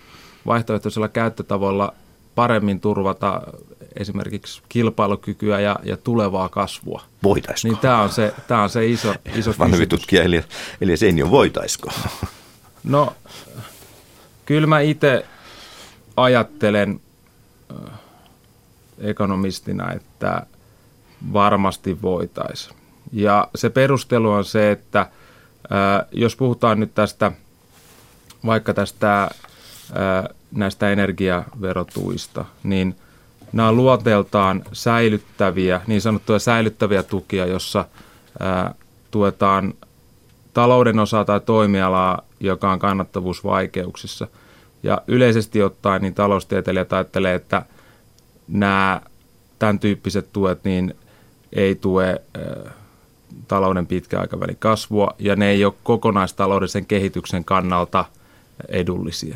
vaihtoehtoisilla käyttötavoilla paremmin turvata esimerkiksi kilpailukykyä ja, ja tulevaa kasvua. Voitaisko? Niin tämä on se, tämä on se iso, iso vanhempi tutkija Elja, Elja Seinio, voitaisko? No, kyllä mä itse ajattelen äh, ekonomistina, että varmasti voitaisiin. Ja se perustelu on se, että äh, jos puhutaan nyt tästä, vaikka tästä äh, näistä energiaverotuista, niin nämä on luonteeltaan säilyttäviä, niin sanottuja säilyttäviä tukia, jossa ää, tuetaan talouden osaa tai toimialaa, joka on kannattavuusvaikeuksissa. Ja yleisesti ottaen niin taloustieteilijät ajattelee, että nämä tämän tyyppiset tuet niin ei tue ää, talouden pitkän aikavälin kasvua, ja ne ei ole kokonaistaloudellisen kehityksen kannalta edullisia.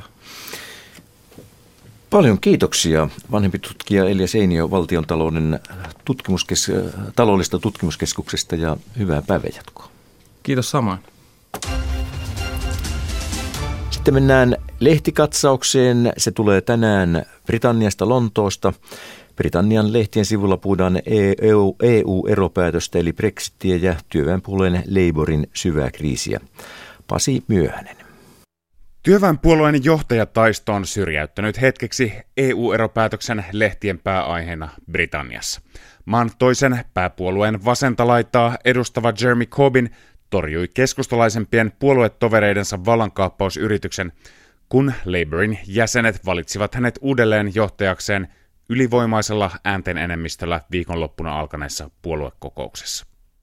Paljon kiitoksia vanhempi tutkija Elja Seinio Valtiontalouden tutkimuskes- taloudellisesta tutkimuskeskuksesta ja hyvää päivänjatkoa. Kiitos samoin. Sitten mennään lehtikatsaukseen. Se tulee tänään Britanniasta Lontoosta. Britannian lehtien sivulla puhutaan E U-eropäätöstä eli Brexitiä ja työväenpuolueen Labourin syvää kriisiä. Pasi Myöhänen. Työväenpuolueen johtajataisto on syrjäyttänyt hetkeksi E U-eropäätöksen lehtien pääaiheena Britanniassa. Maan toisen pääpuolueen vasenta laitaa edustava Jeremy Corbyn torjui keskustalaisempien puoluetovereidensa vallankaappausyrityksen, kun Labourin jäsenet valitsivat hänet uudelleen johtajakseen ylivoimaisella äänten enemmistöllä viikonloppuna alkaneessa puoluekokouksessa.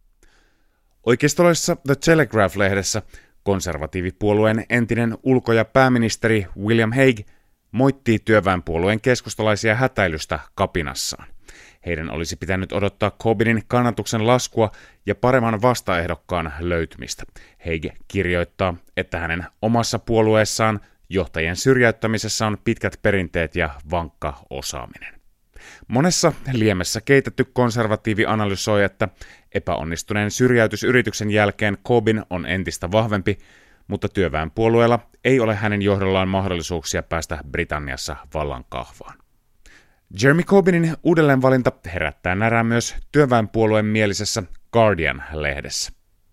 Oikeistolaisessa The Telegraph-lehdessä konservatiivipuolueen entinen ulko- ja pääministeri William Hague moittii työväenpuolueen keskustalaisia hätäilystä kapinassaan. Heidän olisi pitänyt odottaa Corbynin kannatuksen laskua ja paremman vastaehdokkaan löytymistä. Hague kirjoittaa, että hänen omassa puolueessaan johtajien syrjäyttämisessä on pitkät perinteet ja vankka osaaminen. Monessa liemessä keitetty konservatiivi analysoi, että epäonnistuneen syrjäytysyrityksen jälkeen Corbyn on entistä vahvempi, mutta työväenpuolueella ei ole hänen johdollaan mahdollisuuksia päästä Britanniassa vallan kahvaan. Jeremy Corbynin uudelleenvalinta herättää närää myös työväenpuolueen mielisessä Guardian-lehdessä.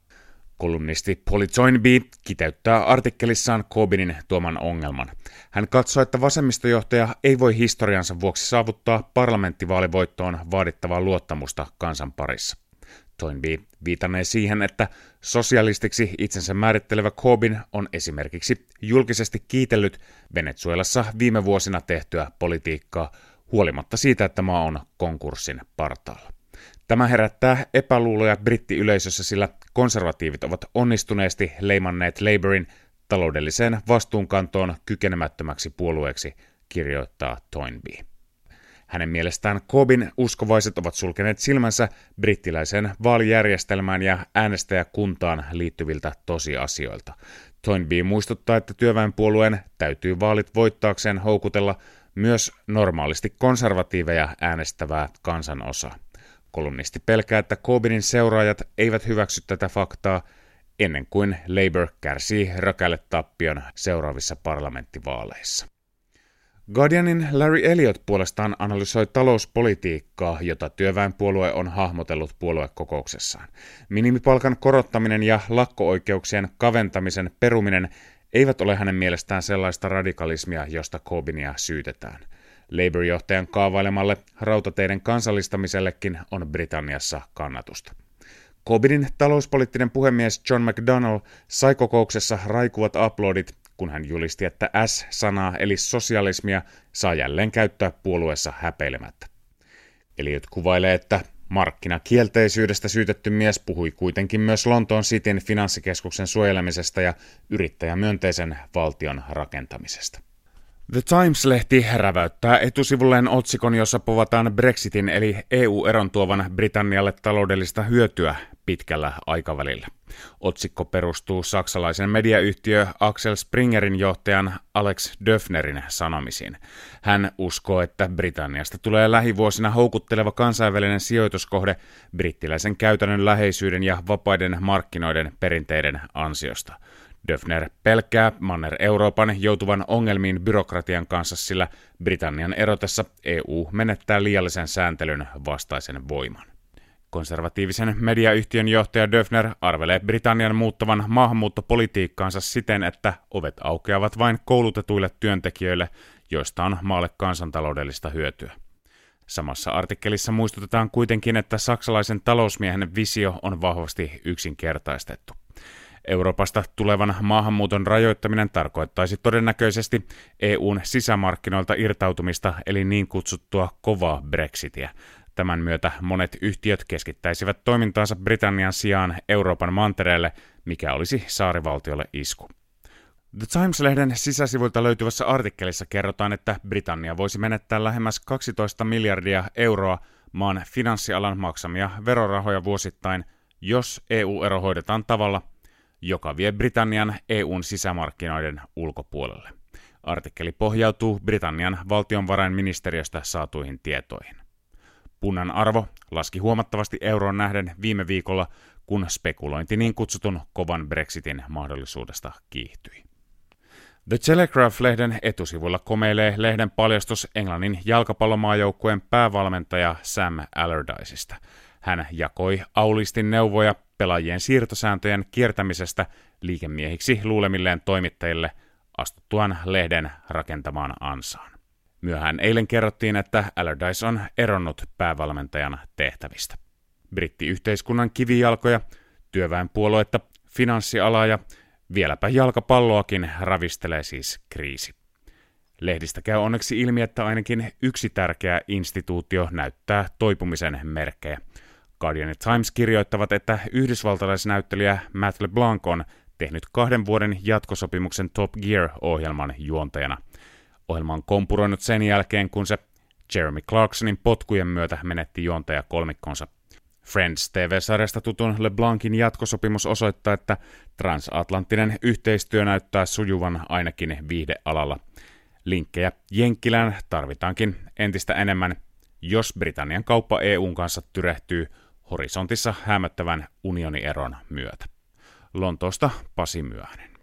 Kolumnisti Polly Toynbee kiteyttää artikkelissaan Corbynin tuoman ongelman. Hän katsoo, että vasemmistojohtaja ei voi historiansa vuoksi saavuttaa parlamenttivaalivoittoon vaadittavaa luottamusta kansan parissa. Toynbee viitannee siihen, että sosialistiksi itsensä määrittelevä Corbyn on esimerkiksi julkisesti kiitellyt Venezuelassa viime vuosina tehtyä politiikkaa, huolimatta siitä, että maa on konkurssin partaalla. Tämä herättää epäluuloja brittiyleisössä, sillä konservatiivit ovat onnistuneesti leimanneet Labourin taloudelliseen vastuunkantoon kykenemättömäksi puolueeksi, kirjoittaa Toynbee. Hänen mielestään Corbyn uskovaiset ovat sulkeneet silmänsä brittiläiseen vaalijärjestelmään ja äänestäjäkuntaan liittyviltä tosiasioilta. Toynbee muistuttaa, että työväenpuolueen täytyy vaalit voittaakseen houkutella myös normaalisti konservatiiveja äänestävää kansanosaa. Kolumnisti pelkää, että Corbynin seuraajat eivät hyväksy tätä faktaa ennen kuin Labour kärsii rökälle tappion seuraavissa parlamenttivaaleissa. Guardianin Larry Elliott puolestaan analysoi talouspolitiikkaa, jota työväenpuolue on hahmotellut puoluekokouksessaan. Minimipalkan korottaminen ja lakko-oikeuksien kaventamisen peruminen eivät ole hänen mielestään sellaista radikalismia, josta Corbynia syytetään. Labour-johtajan kaavailemalle rautateiden kansallistamisellekin on Britanniassa kannatusta. Corbynin talouspoliittinen puhemies John McDonnell sai kokouksessa raikuvat aplodit, kun hän julisti, että S-sanaa eli sosialismia saa jälleen käyttää puolueessa häpeilemättä. Elliot kuvailee, että markkinakielteisyydestä syytetty mies puhui kuitenkin myös Lontoon Cityn finanssikeskuksen suojelemisesta ja yrittäjämyönteisen valtion rakentamisesta. The Times-lehti räväyttää etusivulleen otsikon, jossa povataan Brexitin eli E U-eron tuovan Britannialle taloudellista hyötyä pitkällä aikavälillä. Otsikko perustuu saksalaisen mediayhtiö Axel Springerin johtajan Alex Döfnerin sanomisiin. Hän uskoo, että Britanniasta tulee lähivuosina houkutteleva kansainvälinen sijoituskohde brittiläisen käytännön läheisyyden ja vapaiden markkinoiden perinteiden ansiosta. Döfner pelkää Manner-Euroopan joutuvan ongelmiin byrokratian kanssa, sillä Britannian erotessa E U menettää liiallisen sääntelyn vastaisen voiman. Konservatiivisen mediayhtiön johtaja Döfner arvelee Britannian muuttavan maahanmuuttopolitiikkaansa siten, että ovet aukeavat vain koulutetuille työntekijöille, joista on maalle kansantaloudellista hyötyä. Samassa artikkelissa muistutetaan kuitenkin, että saksalaisen talousmiehen visio on vahvasti yksinkertaistettu. Euroopasta tulevan maahanmuuton rajoittaminen tarkoittaisi todennäköisesti E U:n sisämarkkinoilta irtautumista, eli niin kutsuttua kovaa Brexitiä. Tämän myötä monet yhtiöt keskittäisivät toimintaansa Britannian sijaan Euroopan mantereelle, mikä olisi saarivaltiolle isku. The Times-lehden sisäsivuilta löytyvässä artikkelissa kerrotaan, että Britannia voisi menettää lähemmäs kaksitoista miljardia euroa maan finanssialan maksamia verorahoja vuosittain, jos E U-ero hoidetaan tavalla, joka vie Britannian E U:n sisämarkkinoiden ulkopuolelle. Artikkeli pohjautuu Britannian valtionvarainministeriöstä saatuihin tietoihin. Punnan arvo laski huomattavasti euroon nähden viime viikolla, kun spekulointi niin kutsutun kovan Brexitin mahdollisuudesta kiihtyi. The Telegraph-lehden etusivuilla komeilee lehden paljastus Englannin jalkapallomaajoukkueen päävalmentaja Sam Allardyceista. Hän jakoi aulistin neuvoja pelaajien siirtosääntöjen kiertämisestä liikemiehiksi luulemilleen toimittajille astuttuaan lehden rakentamaan ansaan. Myöhään eilen kerrottiin, että Allardyce on eronnut päävalmentajan tehtävistä. Brittiyhteiskunnan kivijalkoja, työväenpuoluetta, finanssialaa ja vieläpä jalkapalloakin ravistelee siis kriisi. Lehdistä käy onneksi ilmi, että ainakin yksi tärkeä instituutio näyttää toipumisen merkkejä. Guardian ja Times kirjoittavat, että yhdysvaltalaisnäyttelijä Matt LeBlanc on tehnyt kahden vuoden jatkosopimuksen Top Gear-ohjelman juontajana. Ohjelma on kompuroinut sen jälkeen, kun se Jeremy Clarksonin potkujen myötä menetti juontajakolmikkonsa. Friends T V-sarjasta tutun LeBlancin jatkosopimus osoittaa, että transatlanttinen yhteistyö näyttää sujuvan ainakin viihdealalla. Linkkejä Jenkkilään tarvitaankin entistä enemmän, jos Britannian kauppa E U:n kanssa tyrehtyy horisontissa hämöttävän unionieron myötä. Lontoosta Pasi Myöhänen.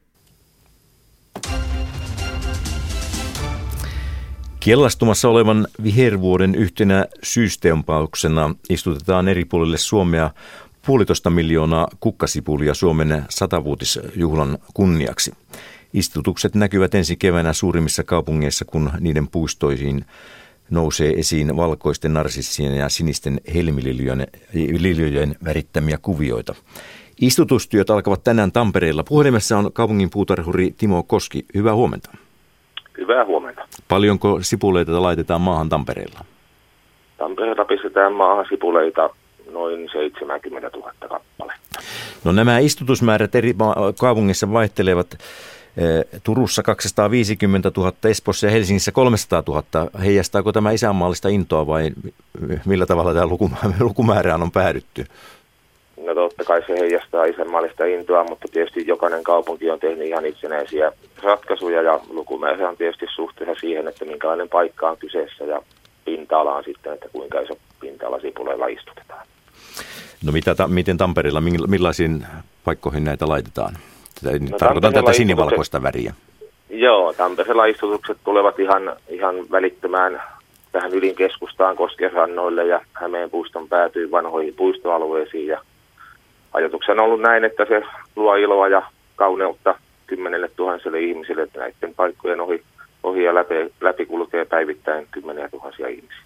Kellastumassa olevan vihervuoden yhtenä syystempauksena istutetaan eri puolille Suomea puolitoista miljoonaa kukkasipulia Suomen satavuotisjuhlan kunniaksi. Istutukset näkyvät ensi keväänä suurimmissa kaupungeissa, kun niiden puistoihin nousee esiin valkoisten narsissien ja sinisten helmililjojen värittämiä kuvioita. Istutustyöt alkavat tänään Tampereella. Puhelimessa on kaupungin puutarhuri Timo Koski. Hyvää huomenta. Hyvää huomenta. Paljonko sipuleita laitetaan maahan Tampereella? Tampereella pistetään maahan sipuleita noin seitsemänkymmentätuhatta kappaletta. No nämä istutusmäärät eri kaupungissa vaihtelevat. Turussa kaksisataaviisikymmentätuhatta, Espoossa ja Helsingissä kolmesataatuhatta. Heijastaako tämä isänmaallista intoa vai millä tavalla tämä lukumäärään on päädytty? No totta kai se heijastaa isänmaallista intoa, mutta tietysti jokainen kaupunki on tehnyt ihan itsenäisiä ratkaisuja ja lukumäärä on tietysti suhteessa siihen, että minkälainen paikka on kyseessä ja pinta-ala on sitten, että kuinka iso pinta-ala sipuleilla istutetaan. No mitä, ta, miten Tampereella, millaisiin paikkoihin näitä laitetaan? No, tarkoitan tätä sinivalkoista väriä. Joo, Tampereella istutukset tulevat ihan, ihan välittömään tähän ydinkeskustaan Koskenrannoille ja Hämeenpuiston päätyy vanhoihin puistoalueisiin. Ja ajatuksena on ollut näin, että se luo iloa ja kauneutta kymmenelle tuhansille ihmisille, että näiden paikkojen ohi, ohi ja läpi, läpi kulkee päivittäin kymmeniä tuhansia ihmisiä.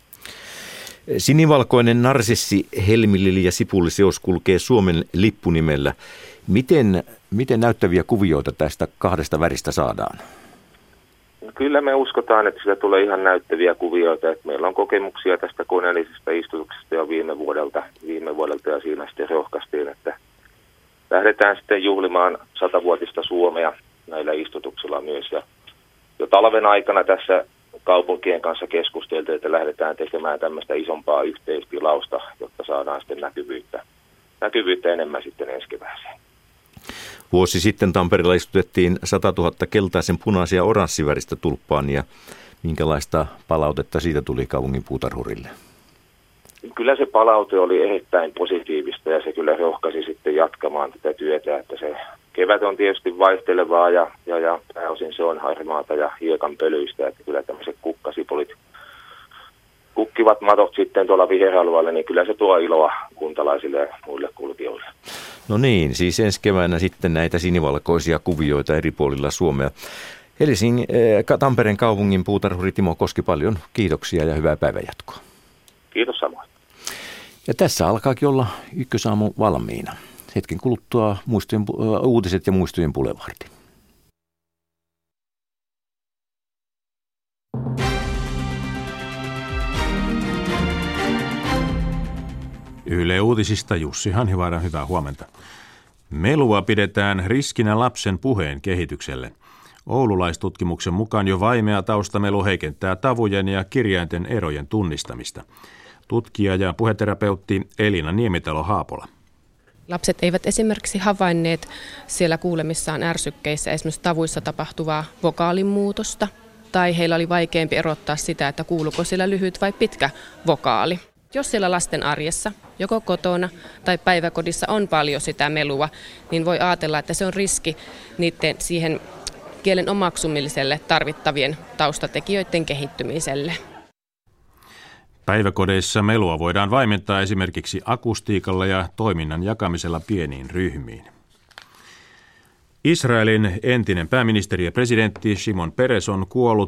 Sinivalkoinen narsissi, helmilili ja sipulliseos kulkee Suomen lippunimellä. Miten, miten näyttäviä kuvioita tästä kahdesta väristä saadaan? Kyllä me uskotaan, että sitä tulee ihan näyttäviä kuvioita. Että meillä on kokemuksia tästä koneellisesta istutuksesta jo viime vuodelta, viime vuodelta ja siinä sitten rohkaistiin, että lähdetään sitten juhlimaan satavuotista Suomea näillä istutuksilla myös. Ja jo talven aikana tässä kaupunkien kanssa keskusteltiin, että lähdetään tekemään tämmöistä isompaa yhteistilausta, jotta saadaan sitten näkyvyyttä, näkyvyyttä enemmän sitten ensi kevääseen. Vuosi sitten Tampereella istutettiin satatuhatta keltaisen punaisia ja oranssiväristä tulppaania. Minkälaista palautetta siitä tuli kaupungin puutarhurille? Kyllä se palaute oli erittäin positiivista ja se kyllä rohkaisi sitten jatkamaan tätä työtä, että se kevät on tietysti vaihtelevaa ja, ja, ja pääosin se on harmaata ja hiekan pölyistä, että kyllä tämmöiset kukkasipolit, kukkivat matot sitten tuolla viheralueella, niin kyllä se tuo iloa kuntalaisille ja muille kulkijoille. No niin, siis ensi keväänä sitten näitä sinivalkoisia kuvioita eri puolilla Suomea. Helsingin, äh, Tampereen kaupungin puutarhuri Timo Koski, paljon kiitoksia ja hyvää päivänjatkoa. Kiitos samoin. Ja tässä alkaakin olla ykkösaamu valmiina. Hetken kuluttua muistojen, uh, uutiset ja muistojen Boulevard. Yle Uutisista Jussi Hanhivaara, hyvää huomenta. Melua pidetään riskinä lapsen puheen kehitykselle. Oululaistutkimuksen mukaan jo vaimea taustamelu heikentää tavujen ja kirjainten erojen tunnistamista. Tutkija ja puheterapeutti Elina Niemitalo-Haapola. Lapset eivät esimerkiksi havainneet siellä kuulemissaan ärsykkeissä esimerkiksi tavuissa tapahtuvaa vokaalimuutosta, tai heillä oli vaikeampi erottaa sitä, että kuuluuko siellä lyhyt vai pitkä vokaali. Jos siellä lasten arjessa, joko kotona tai päiväkodissa on paljon sitä melua, niin voi ajatella, että se on riski niiden siihen kielen omaksumiselle tarvittavien taustatekijöiden kehittymiselle. Päiväkodeissa melua voidaan vaimentaa esimerkiksi akustiikalla ja toiminnan jakamisella pieniin ryhmiin. Israelin entinen pääministeri ja presidentti Shimon Peres on kuollut